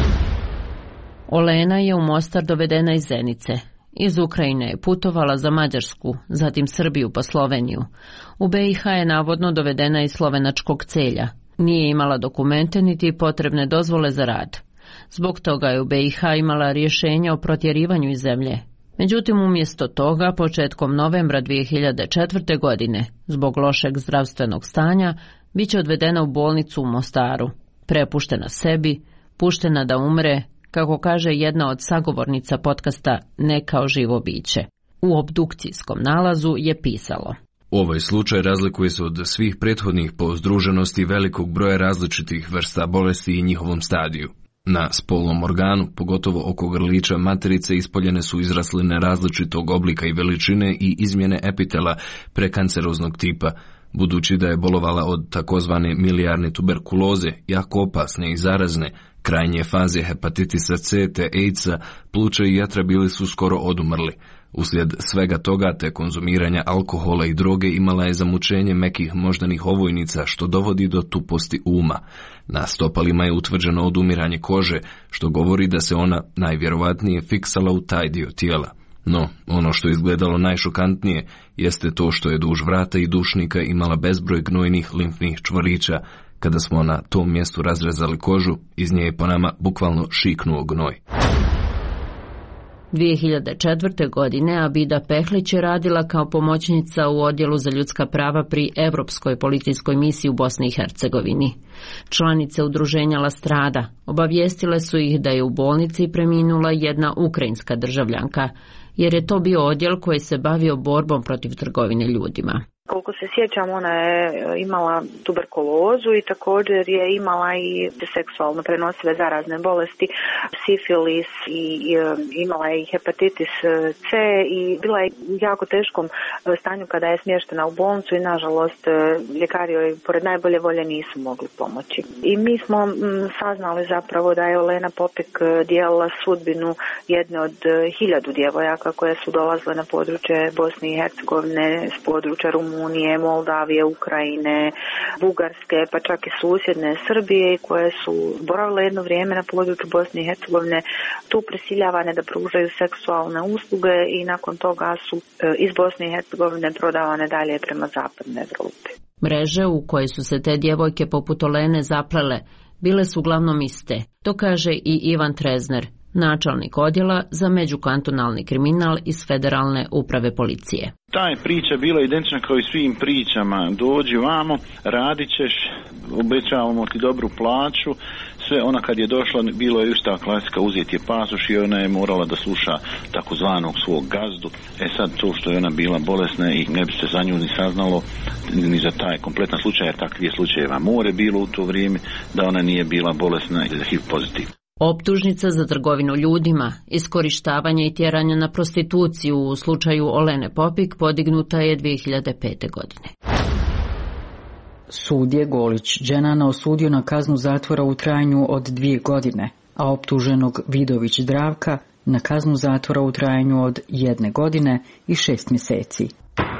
Olena je u Mostar dovedena iz Zenice. Iz Ukrajine je putovala za Mađarsku, zatim Srbiju pa Sloveniju. U BiH je navodno dovedena iz slovenačkog Celja. Nije imala dokumente niti potrebne dozvole za rad. Zbog toga je u BiH imala rješenje o protjerivanju iz zemlje. Međutim, umjesto toga, početkom novembra 2004. godine, zbog lošeg zdravstvenog stanja, Biće odvedena u bolnicu u Mostaru, prepuštena sebi, puštena da umre, kako kaže jedna od sagovornica podcasta Ne kao živo biće. U obdukcijskom nalazu je pisalo:
Ovaj slučaj razlikuje se od svih prethodnih po združenosti velikog broja različitih vrsta bolesti i njihovom stadiju. Na spolnom organu, pogotovo oko grlića materice, ispoljene su izrasline različitog oblika i veličine i izmjene epitela prekanceroznog tipa, budući da je bolovala od takozvane milijarne tuberkuloze, jako opasne i zarazne, krajnje faze hepatitisa C te AIDS-a, pluća i jetra bili su skoro odumrli. Uslijed svega toga te konzumiranja alkohola i droge imala je zamučenje mekih moždanih ovojnica, što dovodi do tuposti uma. Na stopalima je utvrđeno odumiranje kože, što govori da se ona najvjerovatnije fiksala u taj dio tijela. No, ono što je izgledalo najšokantnije jeste to što je duž vrata i dušnika imala bezbroj gnojnih limfnih čvorića. Kada smo na tom mjestu razrezali kožu, iz nje je po nama bukvalno šiknuo gnoj.
2004. godine Abida Pehlić je radila kao pomoćnica u Odjelu za ljudska prava pri Europskoj policijskoj misiji u Bosni i Hercegovini. Članice udruženja La Strada obavijestile su ih da je u bolnici preminula jedna ukrajinska državljanka, jer je to bio odjel koji se bavio borbom protiv trgovine ljudima.
Koliko se sjećam, ona je imala tuberkulozu i također je imala i seksualno prenosive zarazne bolesti, sifilis i imala je i hepatitis C i bila je u jako teškom stanju kada je smještena u bolnicu i nažalost ljekari joj pored najbolje volje nisu mogli pomoći. I mi smo saznali zapravo da je Olena Popik dijelila sudbinu jedne od 1000 djevojaka koje su dolazile na područje Bosne i Hercegovine, s područja Rumunije, Moldavije, Ukrajine, Bugarske, pa čak i susjedne Srbije, koje su boravile jedno vrijeme na području Bosne i Hercegovine, tu prisiljavane da pružaju seksualne usluge i nakon toga su iz Bosne i Hercegovine prodavane dalje prema zapadnoj Evropi.
Mreže u koje su se te djevojke poput Olene zaplele bile su uglavnom iste. To kaže i Ivan Trezner, načelnik odjela za međukantonalni kriminal iz Federalne uprave policije.
Ta je priča bila identična kao i svim pričama. Dođi vamo, radit ćeš, obećavamo ti dobru plaću. Sve ona kad je došla, bilo je ista klasika, uzeti je pasoš i ona je morala da sluša takozvanog svog gazdu. Sad to što je ona bila bolesna i ne bi se za nju ni saznalo, ni za taj kompletan slučaj, jer takvih slučajeva more bilo u to vrijeme, da ona nije bila bolesna i da HIV pozitiv.
Optužnica za trgovinu ljudima, iskorištavanje i tjeranje na prostituciju u slučaju Olene Popik podignuta je 2005. godine.
Sud je Golić Dženana osudio na kaznu zatvora u trajanju od 2 godine, a optuženog Vidović Zdravka na kaznu zatvora u trajanju od 1 godine i 6 mjeseci.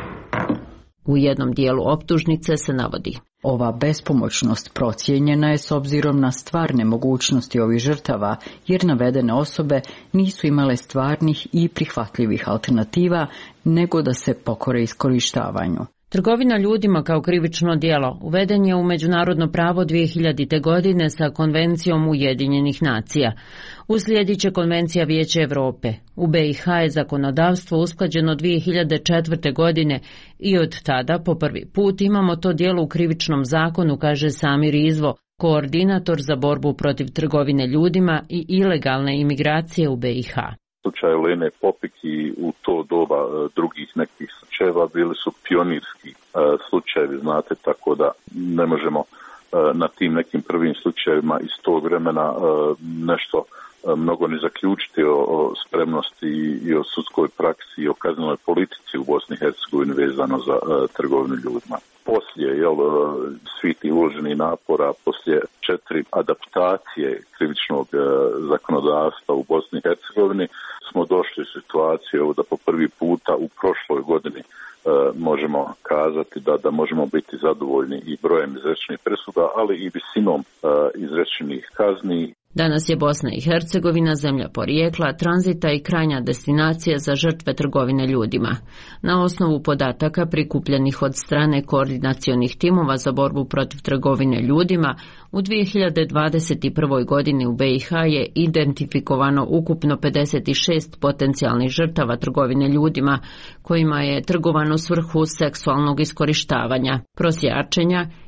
U jednom dijelu optužnice se navodi:
ova bespomoćnost procijenjena je s obzirom na stvarne mogućnosti ovih žrtava, jer navedene osobe nisu imale stvarnih i prihvatljivih alternativa, nego da se pokore iskorištavanju.
Trgovina ljudima kao krivično djelo uveden je u međunarodno pravo 2000. godine sa Konvencijom Ujedinjenih nacija. Uslijedit će Konvencija Vijeća Europe. U BiH je zakonodavstvo usklađeno 2004. godine i od tada po prvi put imamo to djelo u krivičnom zakonu, kaže Samir Izvo, koordinator za borbu protiv trgovine ljudima i ilegalne imigracije u BiH.
Slučaj Olene Popik i u to doba drugih nekih slučajeva bili su pionirski slučajevi, znate, tako da ne možemo na tim nekim prvim slučajevima iz tog vremena nešto mnogo ne zaključiti o spremnosti i o sudskoj praksi i o kaznenoj politici u Bosni i Hercegovini vezano za trgovinu ljudima. Poslije svih tih uloženih napora, poslije 4 adaptacije krivičnog zakonodavstva u Bosni i Hercegovini, smo došli u situaciju da po prvi puta u prošloj godini možemo kazati da možemo biti zadovoljni i brojem izrečenih presuda, ali i visinom izrečenih kazni.
Danas je Bosna i Hercegovina zemlja porijekla, tranzita i krajnja destinacija za žrtve trgovine ljudima. Na osnovu podataka prikupljenih od strane koordinacionih timova za borbu protiv trgovine ljudima, u 2021. godini u BiH je identifikovano ukupno 56 potencijalnih žrtava trgovine ljudima, kojima je trgovano u svrhu seksualnog iskorištavanja, prosjačenja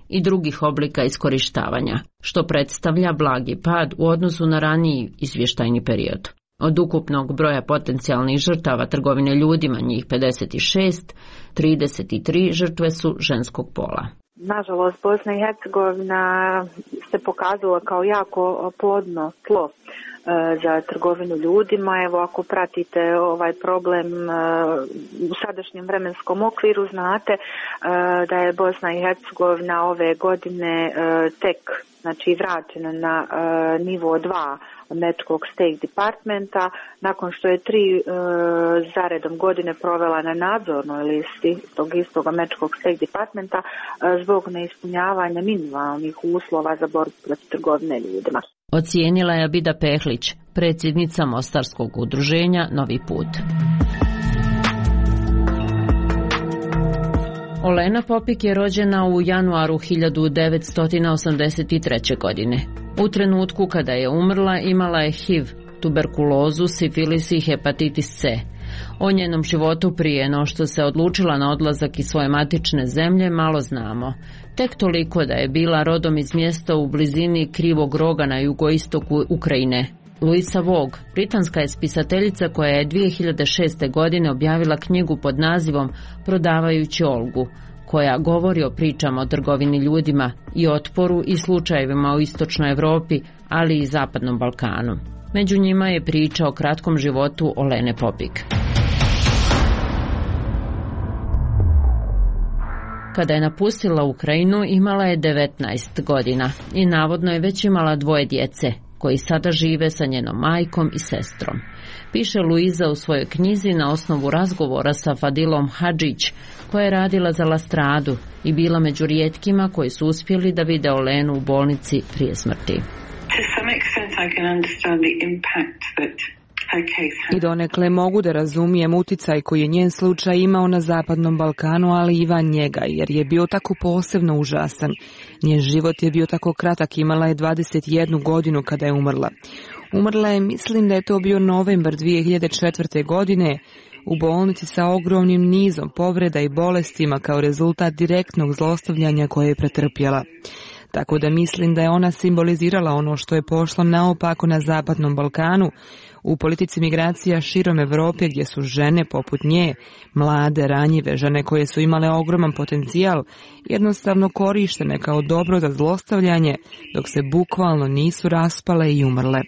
i drugih oblika iskorištavanja, što predstavlja blagi pad u odnosu na raniji izvještajni period. Od ukupnog broja potencijalnih žrtava trgovine ljudima, njih 56, 33 žrtve su ženskog pola.
Nažalost, Bosna i Hercegovina se pokazala kao jako plodno tlo za trgovinu ljudima. Evo, ako pratite ovaj problem u sadašnjem vremenskom okviru, znate da je Bosna i Hercegovina ove godine tek vraćena na nivo 2 američkog State Departmenta, nakon što je 3 zaredom godine provela na nadzornoj listi tog istog američkog State Departmenta zbog neispunjavanja minimalnih uslova za borbu protiv trgovine ljudima.
Ocijenila je Abida Pehlić, predsjednica Mostarskog udruženja Novi put. Olena Popik je rođena u januaru 1983. godine. U trenutku kada je umrla imala je HIV, tuberkulozu, sifilis i hepatitis C. O njenom životu prije no što se odlučila na odlazak iz svoje matične zemlje malo znamo. Tek toliko da je bila rodom iz mjesta u blizini Krivog roga na jugoistoku Ukrajine. Louisa Vogue, britanska je spisateljica koja je 2006. godine objavila knjigu pod nazivom Prodavajući Olgu, koja govori o pričama o trgovini ljudima i otporu i slučajevima u istočnoj Europi, ali i zapadnom Balkanu. Među njima je priča o kratkom životu Olene Popik. Kada je napustila Ukrajinu, imala je 19 godina i navodno je već imala 2 djece, koji sada žive sa njenom majkom i sestrom. Piše Luiza u svojoj knjizi na osnovu razgovora sa Fadilom Hadžić, koja je radila za La Stradu i bila među rijetkima koji su uspjeli da vide Olenu u bolnici prije smrti.
I donekle mogu da razumijem uticaj koji je njen slučaj imao na zapadnom Balkanu, ali i van njega, jer je bio tako posebno užasan. Njen život je bio tako kratak, imala je 21 godinu kada je umrla. Umrla je, mislim da je to bio novembar 2004. godine, u bolnici sa ogromnim nizom povreda i bolestima kao rezultat direktnog zlostavljanja koje je pretrpjela. Tako da mislim da je ona simbolizirala ono što je pošlo naopako na zapadnom Balkanu, u politici migracija širom Europe gdje su žene poput nje, mlade, ranjive žene koje su imale ogroman potencijal, jednostavno korištene kao dobro za zlostavljanje, dok se bukvalno nisu raspale i umrle.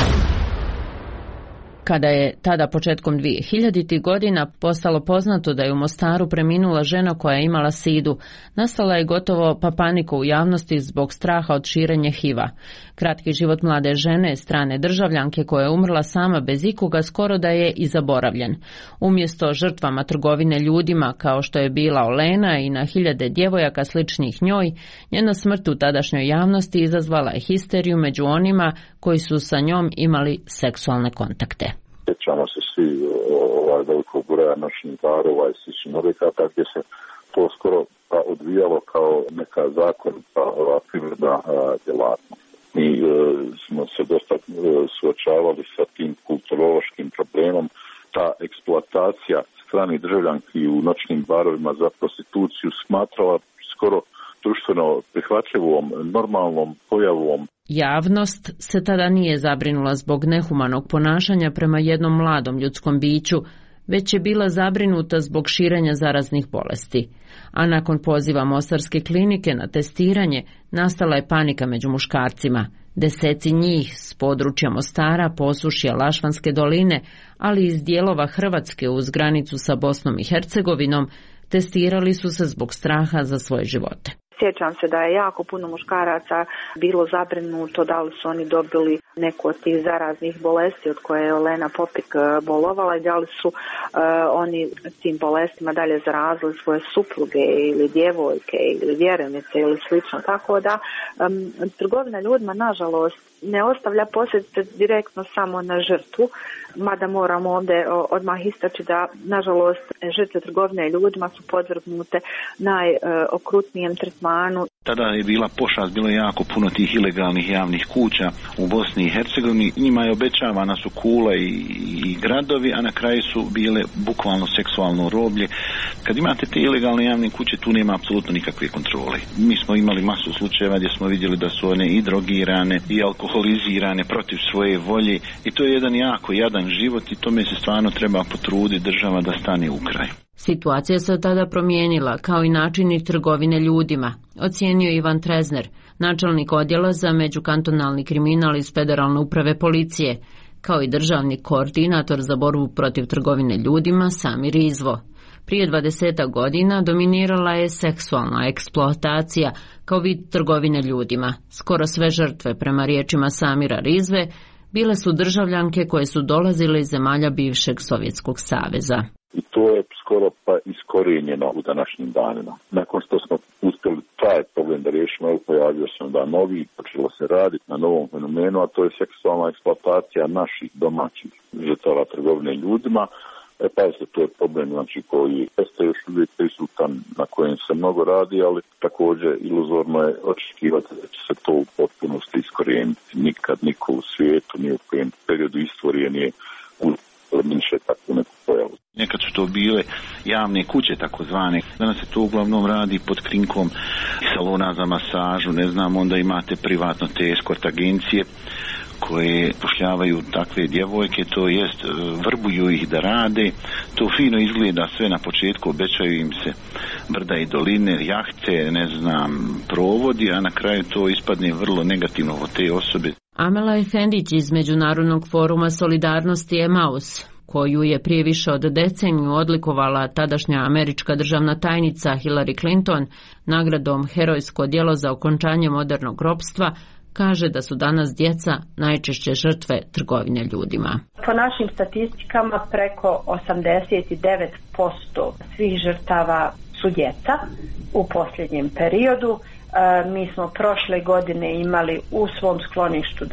Kada je tada početkom 2000. godina postalo poznato da je u Mostaru preminula žena koja je imala sidu, nastala je gotovo panika u javnosti zbog straha od širenja HIV-a. Kratki život mlade žene, strane državljanke koja je umrla sama bez ikoga, skoro da je i zaboravljen. Umjesto žrtvama trgovine ljudima kao što je bila Olena i na hiljade djevojaka sličnih njoj, njena smrt u tadašnjoj javnosti izazvala je histeriju među onima koji su sa njom imali seksualne kontakte.
Sjećamo se svi velikog broja noćnih barova i sličnih objekata gdje se to skoro odvijalo kao neka zakonita privredna djelatnost. Mi smo se dosta suočavali sa tim kulturološkim problemom. Ta eksploatacija stranih državljanki u noćnim barovima za prostituciju smatrala skoro društveno prihvatljivom, normalnom pojavom.
Javnost se tada nije zabrinula zbog nehumanog ponašanja prema jednom mladom ljudskom biću, već je bila zabrinuta zbog širenja zaraznih bolesti. A nakon poziva Mostarske klinike na testiranje, nastala je panika među muškarcima. Deseci njih s područja Mostara, Posušja, Lašvanske doline, ali iz dijelova Hrvatske uz granicu sa Bosnom i Hercegovinom, testirali su se zbog straha za svoje živote.
Sjećam se da je jako puno muškaraca bilo zabrinuto da li su oni dobili neku od tih zaraznih bolesti od koje je Olena Popik bolovala i da li su oni tim bolestima dalje zarazili svoje supruge ili djevojke ili vjerenice ili slično. Tako da trgovina ljudima nažalost ne ostavlja posljedice direktno samo na žrtvu, mada moramo ovdje odmah istaći da nažalost žrtve trgovine ljudima su podvrgnute najokrutnijem tretmanu.
Tada je bila pošast, bilo je jako puno tih ilegalnih javnih kuća u Bosni i Hercegovini. Njima je obećavana su kule i gradovi, a na kraju su bile bukvalno seksualno roblje. Kad imate te ilegalne javne kuće, tu nema apsolutno nikakve kontrole. Mi smo imali masu slučajeva gdje smo vidjeli da su one i drogirane i alkoholizirane protiv svoje volje i to je jedan jako jadan život i tome se stvarno treba potruditi država da stane u kraj.
Situacija se tada promijenila, kao i načini trgovine ljudima, ocijenio Ivan Trezner, načelnik odjela za međukantonalni kriminal iz Federalne uprave policije, kao i državni koordinator za borbu protiv trgovine ljudima Samir Rizvo. Prije 20 godina dominirala je seksualna eksploatacija kao vid trgovine ljudima. Skoro sve žrtve, prema riječima Samira Rizve, bile su državljanke koje su dolazile iz zemalja bivšeg Sovjetskog saveza.
I to je skoro pa iskorijenjeno u današnjim danima. Nakon što smo uspjeli taj problem da riješimo, pojavio se onda novi, počelo se raditi na novom fenomenu, a to je seksualna eksploatacija naših domaćih žrtava trgovine ljudima. Pazite, to je problem koji jeste još uvijek prisutan, na kojem se mnogo radi, ali također iluzorno je očekivati da će se to u potpunosti iskorijeniti. Nikad niko u svijetu, ni u kojem periodu istorije nije uspio takvu neku pojavu.
Nekad su to bile javne kuće takozvane. Danas se to uglavnom radi pod krinkom salona za masažu, ne znam, onda imate privatno te eskort agencije koje pošljavaju takve djevojke, to jest vrbuju ih da rade. To fino izgleda sve na početku, obećaju im se brda i doline, jahte, ne znam, provodi, a na kraju to ispadne vrlo negativno od te osobe.
Amela Efendić iz Međunarodnog foruma solidarnosti Emaus, koju je prije više od deceniju odlikovala tadašnja američka državna tajnica Hillary Clinton nagradom Herojsko djelo za okončanje modernog ropstva, kaže da su danas djeca najčešće žrtve trgovine ljudima.
Po našim statistikama preko 89% svih žrtava su djeca u posljednjem periodu. Mi smo prošle godine imali u svom skloništu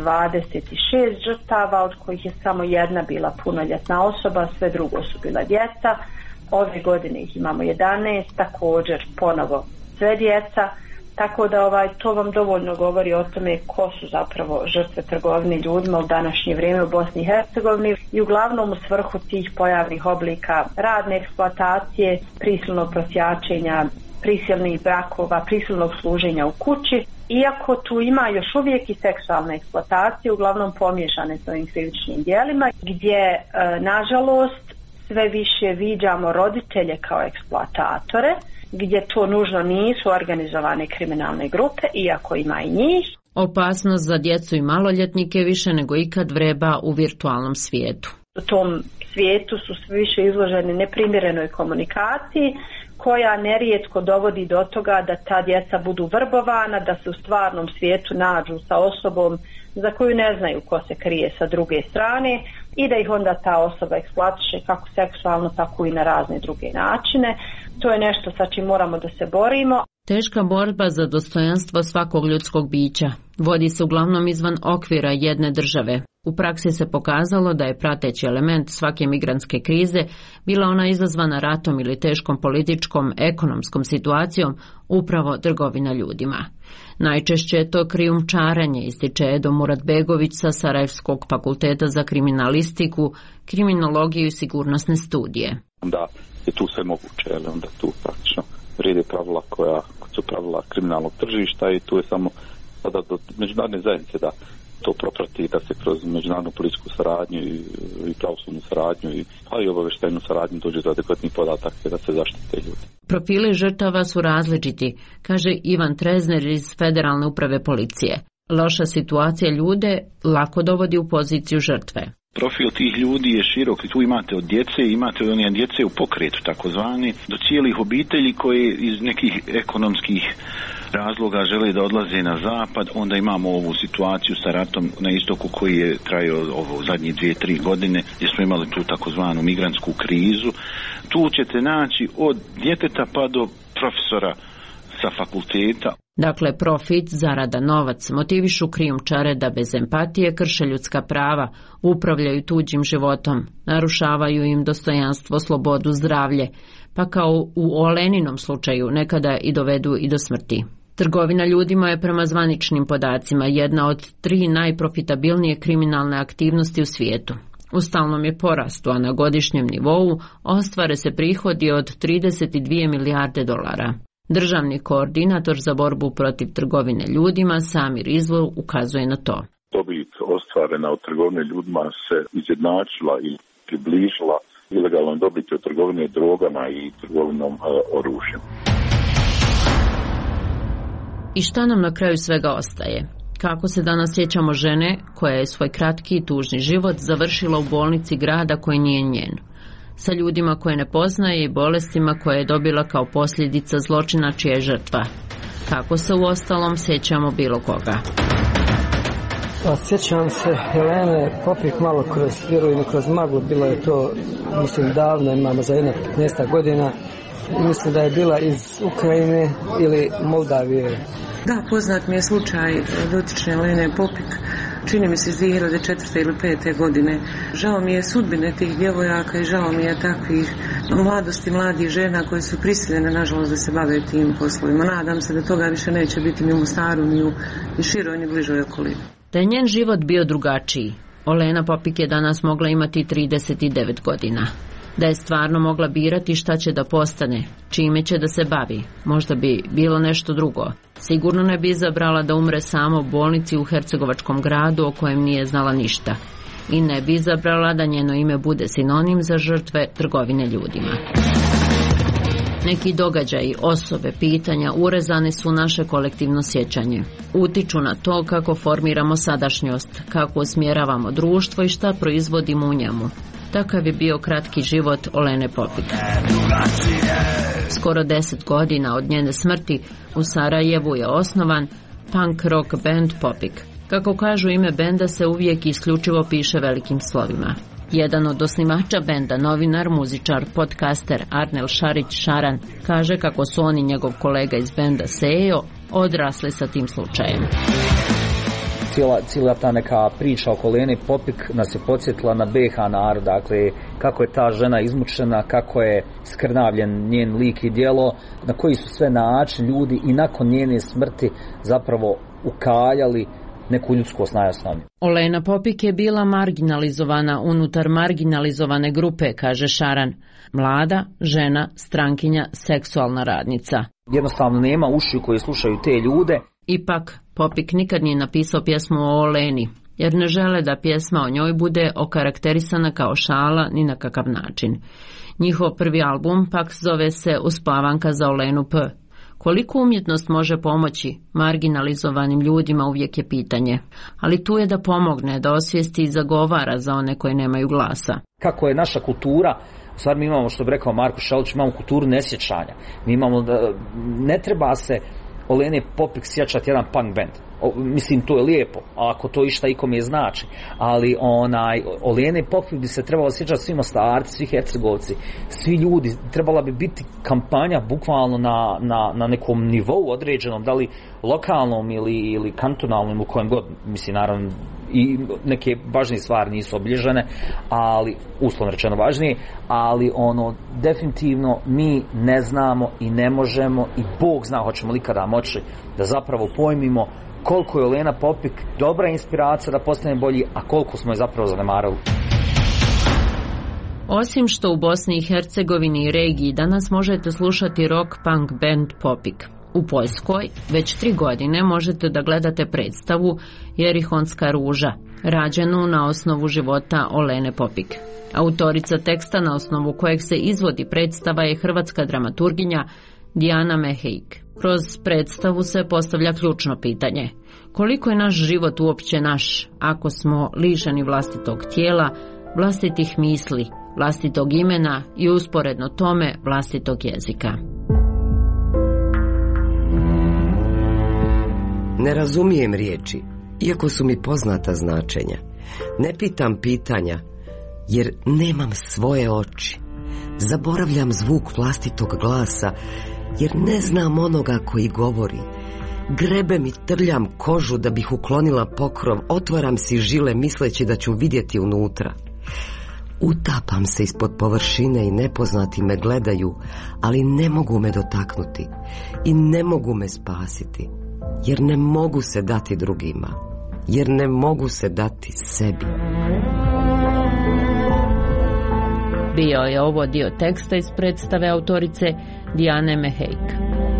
26 žrtava, od kojih je samo jedna bila punoljetna osoba, sve drugo su bila djeca. Ove godine ih imamo 11, također ponovo sve djeca. Tako da to vam dovoljno govori o tome ko su zapravo žrtve trgovine ljudima u današnje vrijeme u Bosni i Hercegovini i uglavnom u svrhu tih pojavnih oblika radne eksploatacije, prisilnog prosjačenja, prisilnih brakova, prisilnog služenja u kući. Iako tu ima još uvijek i seksualne eksploatacije, uglavnom pomiješane s ovim krivičnim djelima, gdje nažalost sve više viđamo roditelje kao eksploatatore, gdje to nužno nisu organizovane kriminalne grupe, iako ima i njih.
Opasnost za djecu i maloljetnike više nego ikad vreba u virtualnom svijetu.
U tom svijetu su sve više izloženi neprimjerenoj komunikaciji, koja nerijetko dovodi do toga da ta djeca budu vrbovana, da se u stvarnom svijetu nađu sa osobom za koju ne znaju ko se krije sa druge strane i da ih onda ta osoba eksploatiše kako seksualno, tako i na razne druge načine. To je nešto sa čim moramo da se borimo.
Teška borba za dostojanstvo svakog ljudskog bića vodi se uglavnom izvan okvira jedne države. U praksi se pokazalo da je prateći element svake migrantske krize bila ona izazvana ratom ili teškom političkom, ekonomskom situacijom, upravo trgovina ljudima. Najčešće je to krijumčarenje, ističe Edo Muratbegović sa Sarajevskog fakulteta za kriminalistiku, kriminologiju i sigurnosne studije.
Da je tu sve moguće, ali onda tu praktično vrijede pravila koja su pravila kriminalnog tržišta i tu je samo sada do međunarodne zajednice da to proprati, da se kroz međunarodnu policijsku saradnju i pravosudnu saradnju i obavještajnu saradnju dođe do adekvatnih podataka da se zaštite ljudi.
Profili žrtava su različiti, kaže Ivan Trezner iz Federalne uprave policije. Loša situacija ljude lako dovodi u poziciju žrtve.
Profil tih ljudi je širok i tu imate od djece, imate od one djece u pokretu takozvani, do cijelih obitelji koje iz nekih ekonomskih razloga žele da odlaze na zapad. Onda imamo ovu situaciju sa ratom na istoku koji je trajao ovo zadnje 2-3 godine gdje smo imali tu takozvanu migrantsku krizu. Tu ćete naći od djeteta pa do profesora sa fakulteta.
Dakle, profit, zarada, novac motivišu krijumčare da bez empatije krše ljudska prava, upravljaju tuđim životom, narušavaju im dostojanstvo, slobodu, zdravlje, pa kao u Oleninom slučaju nekada i dovedu i do smrti. Trgovina ljudima je prema zvaničnim podacima jedna od 3 najprofitabilnije kriminalne aktivnosti u svijetu. U stalnom je porastu, a na godišnjem nivou ostvare se prihodi od 32 milijarde dolara. Državni koordinator za borbu protiv trgovine ljudima Samir Izvor ukazuje na to.
Dobit ostvarena od trgovine ljudima se izjednačila i približila ilegalnom dobiti od trgovine drogama i trgovinom oružjem.
I šta nam na kraju svega ostaje? Kako se danas sjećamo žene koja je svoj kratki i tužni život završila u bolnici grada koji nije njen? Sa ljudima koje ne poznaje i bolestima koje je dobila kao posljedica zločina čija je žrtva. Kako se uostalom sjećamo bilo koga?
Sjećam se Helene Popik malo kroz vjerujem kroz maglu, bilo je to mislim davno, imamo za 15 godina. Mislim da je bila iz Ukrajine ili Moldavije.
Da, poznat mi je slučaj dotične Helene Popik, čini mi se iz 2004. ili 2005. godine. Žao mi je sudbine tih djevojaka i žao mi je takvih mladosti mladih žena koje su prisiljene nažalost da se bave tim poslovima. Nadam se da toga više neće biti ni u Mostaru, ni u široj, ni bližoj okolini.
Da je njen život bio drugačiji, Olena Popik je danas mogla imati 39 godina. Da je stvarno mogla birati šta će da postane, čime će da se bavi, možda bi bilo nešto drugo. Sigurno ne bi izabrala da umre sama u bolnici u hercegovačkom gradu o kojem nije znala ništa. I ne bi izabrala da njeno ime bude sinonim za žrtve trgovine ljudima. Neki događaji, osobe, pitanja urezane su naše kolektivno sjećanje. Utiču na to kako formiramo sadašnjost, kako usmjeravamo društvo i šta proizvodimo u njemu. Takav je bio kratki život Olene Popik. Skoro 10 godina od njene smrti u Sarajevu je osnovan punk rock band Popik. Kako kažu, ime benda se uvijek isključivo piše velikim slovima. Jedan od osnivača benda, novinar, muzičar, podcaster Arnel Šarić-Šaran kaže kako su on i njegov kolega iz benda Sejo odrasli sa tim slučajem.
Cijela ta neka priča oko Olene Popik nas je podsjetila na BiH narod, dakle kako je ta žena izmučena, kako je skrnavljen njen lik i djelo, na koji su sve način ljudi i nakon njene smrti zapravo ukaljali neku ljudskost najosnovniju.
Olena Popik je bila marginalizovana unutar marginalizovane grupe, kaže Šaran. Mlada, žena, strankinja, seksualna radnica.
Jednostavno nema ušiju koje slušaju te ljude.
Ipak, Popik nikad nije napisao pjesmu o Oleni, jer ne žele da pjesma o njoj bude okarakterisana kao šala ni na kakav način. Njihov prvi album pak zove se Uspavanka za Olenu P. Koliko umjetnost može pomoći marginalizovanim ljudima uvijek je pitanje, ali tu je da pomogne, da osvijesti i zagovara za one koji nemaju glasa.
Kako je naša kultura, u stvari mi imamo, što bi rekao Marko Šelić, imamo kulturu nesjećanja. Mi imamo da ne treba se Olene Popik sjećati jedan punk band. Mislim, to je lijepo, ako to išta ikom je znači, ali Olene Popik bi se trebalo sjećati svi Mostarci, svi Hercegovci, svi ljudi, trebala bi biti kampanja bukvalno na nekom nivou određenom, da li lokalnom ili kantonalnom, u kojem god, mislim, naravno, i neke važnije stvari nisu obilježene, ali uslovno rečeno važnije, ali definitivno mi ne znamo i ne možemo i Bog zna hoćemo li kada moći da zapravo pojmimo koliko je Olena Popik dobra inspiracija da postane bolji, a koliko smo je zapravo zanemarili.
Osim što u Bosni i Hercegovini i regiji danas možete slušati rock punk band Popik. U Poljskoj već 3 godine možete da gledate predstavu Jerihonska ruža, rađenu na osnovu života Olene Popik. Autorica teksta na osnovu kojeg se izvodi predstava je hrvatska dramaturginja Dijana Mehejk. Kroz predstavu se postavlja ključno pitanje: koliko je naš život uopće naš ako smo lišeni vlastitog tijela, vlastitih misli, vlastitog imena i usporedno tome vlastitog jezika.
Ne razumijem riječi, iako su mi poznata značenja. Ne pitam pitanja, jer nemam svoje oči. Zaboravljam zvuk vlastitog glasa, jer ne znam onoga koji govori. Grebem i trljam kožu da bih uklonila pokrov, otvaram si žile misleći da ću vidjeti unutra. Utapam se ispod površine i nepoznati me gledaju, ali ne mogu me dotaknuti i ne mogu me spasiti, jer ne mogu se dati drugima, jer ne mogu se dati sebi.
Bio je ovo dio teksta iz predstave autorice Diane Mehejk.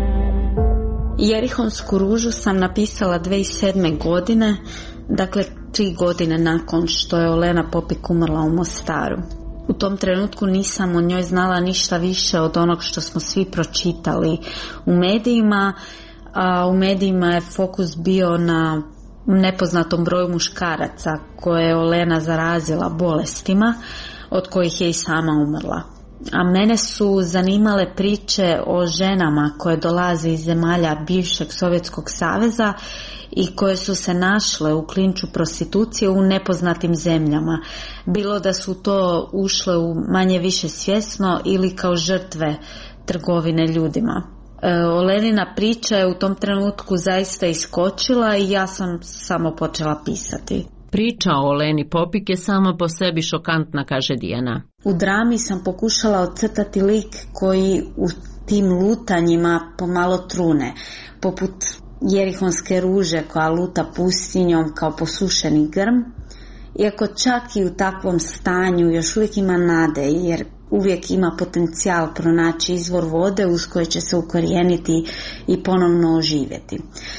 Jerihonsku ružu sam napisala 2007. godine, dakle 3 godine nakon što je Olena Popik umrla u Mostaru. U tom trenutku nisam o njoj znala ništa više od onog što smo svi pročitali u medijima, a u medijima je fokus bio na nepoznatom broju muškaraca koje je Olena zarazila bolestima, od kojih je i sama umrla. A mene su zanimale priče o ženama koje dolaze iz zemalja bivšeg Sovjetskog saveza i koje su se našle u klinču prostitucije u nepoznatim zemljama. Bilo da su to ušle u manje više svjesno ili kao žrtve trgovine ljudima. Olenina priča je u tom trenutku zaista iskočila i ja sam samo počela pisati.
Priča o Oleni Popik je sama po sebi šokantna, kaže Dijana.
U drami sam pokušala ocrtati lik koji u tim lutanjima pomalo trune, poput jerihonske ruže koja luta pustinjom kao posušeni grm, iako čak i u takvom stanju još uvijek ima nade, jer uvijek ima potencijal pronaći izvor vode uz koje će se ukorijeniti i ponovno oživjeti.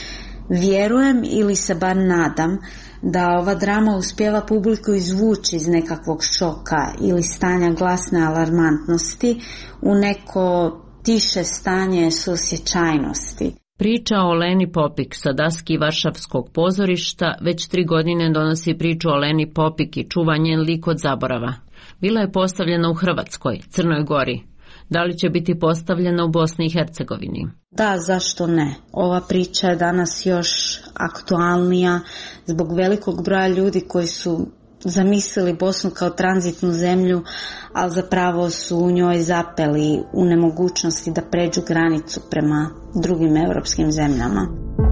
Vjerujem ili se bar nadam da ova drama uspijeva publiku izvući iz nekakvog šoka ili stanja glasne alarmantnosti u neko tiše stanje suosjećajnosti.
Priča o Oleni Popik sa daski Varšavskog pozorišta već 3 godine donosi priču o Oleni Popik i čuva njen lik od zaborava. Bila je postavljena u Hrvatskoj, Crnoj Gori. Da li će biti postavljena u Bosni i Hercegovini?
Da, zašto ne? Ova priča je danas još aktualnija zbog velikog broja ljudi koji su zamislili Bosnu kao tranzitnu zemlju, ali zapravo su u njoj zapeli u nemogućnosti da pređu granicu prema drugim europskim zemljama.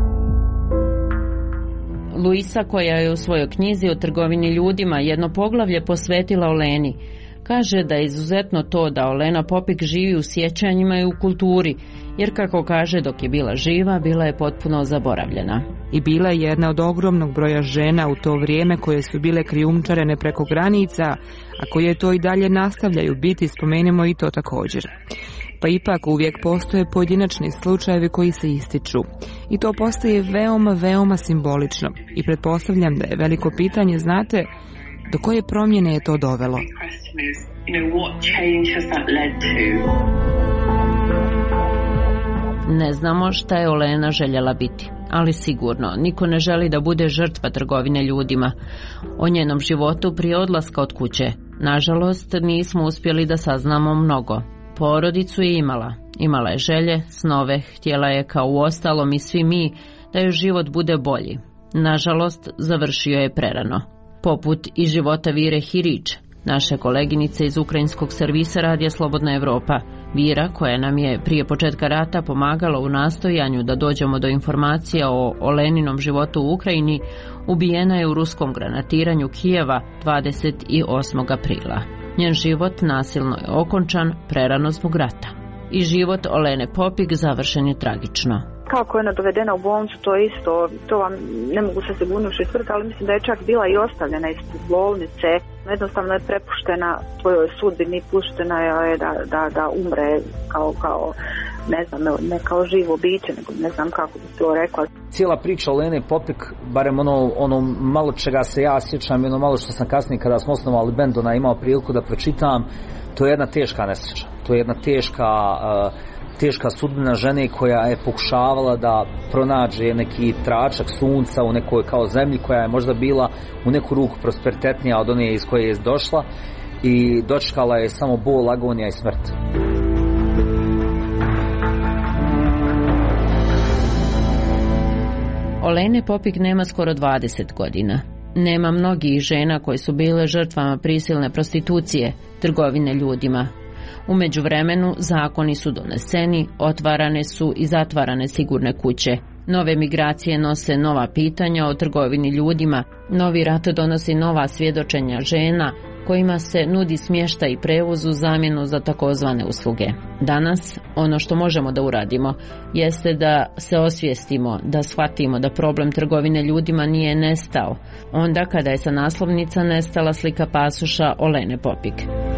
Luisa, koja je u svojoj knjizi o trgovini ljudima jedno poglavlje posvetila Oleni, kaže da je izuzetno to da Olena Popik živi u sjećanjima i u kulturi, jer kako kaže, dok je bila živa, bila je potpuno zaboravljena.
I bila je jedna od ogromnog broja žena u to vrijeme koje su bile krijumčarene preko granica, a koje to i dalje nastavljaju biti, spomenemo i to također. Pa ipak uvijek postoje pojedinačni slučajevi koji se ističu. I to postaje veoma, veoma simbolično. I pretpostavljam da je veliko pitanje, znate, do koje promjene je to dovelo?
Ne znamo šta je Olena željela biti, ali sigurno niko ne želi da bude žrtva trgovine ljudima. O njenom životu prije odlaska od kuće, nažalost, nismo uspjeli da saznamo mnogo. Porodicu je imala je želje, snove, htjela je kao uostalom i svi mi da joj život bude bolji. Nažalost, završio je prerano. Poput i života Vire Hirić, naše koleginice iz ukrajinskog servisa Radija Slobodna Evropa. Vira, koja nam je prije početka rata pomagala u nastojanju da dođemo do informacija o Oleninom životu u Ukrajini, ubijena je u ruskom granatiranju Kijeva 28. aprila. Njen život nasilno je okončan prerano zbog rata. I život Olene Popik završen je tragično.
Kako je ona dovedena u bolnicu, to isto, to vam ne mogu se sigurnošću istvrditi, ali mislim da je čak bila i ostavljena ispred bolnice. Jednostavno je prepuštena svojoj sudbini, puštena je da umre kao ne znam, ne kao živo biće, nego ne znam kako bi to rekla.
Cijela priča o Oleni Popik, barem ono malo čega se ja sjećam i ono malo što sam kasnije kada smo osnovali bend imao priliku da pročitam, to je jedna teška nesreća. To je jedna teška sudbina žene koja je pokušavala da pronađe neki tračak sunca u nekoj kao zemlji koja je možda bila u neku ruku prosperitetnija od one iz koje je došla i dočekala je samo bol, agonija i smrt.
Olene Popik nema skoro 20 godina. Nema mnogih žena koje su bile žrtvama prisilne prostitucije, trgovine ljudima. U međuvremenu zakoni su doneseni, otvarane su i zatvarane sigurne kuće. Nove migracije nose nova pitanja o trgovini ljudima, novi rat donosi nova svjedočenja žena, kojima se nudi smještaj i prevoz u zamjenu za takozvane usluge. Danas ono što možemo da uradimo jeste da se osvijestimo, da shvatimo da problem trgovine ljudima nije nestao onda kada je sa naslovnica nestala slika pasoša Olene Popik.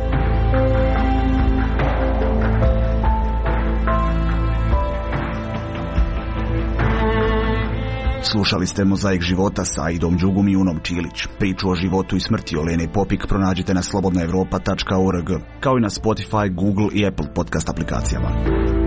Slušali ste Mozaik života sa Aidom Đugum i Unom Čilić. Priču o životu i smrti Olene Popik pronađite na slobodnaevropa.org, kao i na Spotify, Google i Apple podcast aplikacijama.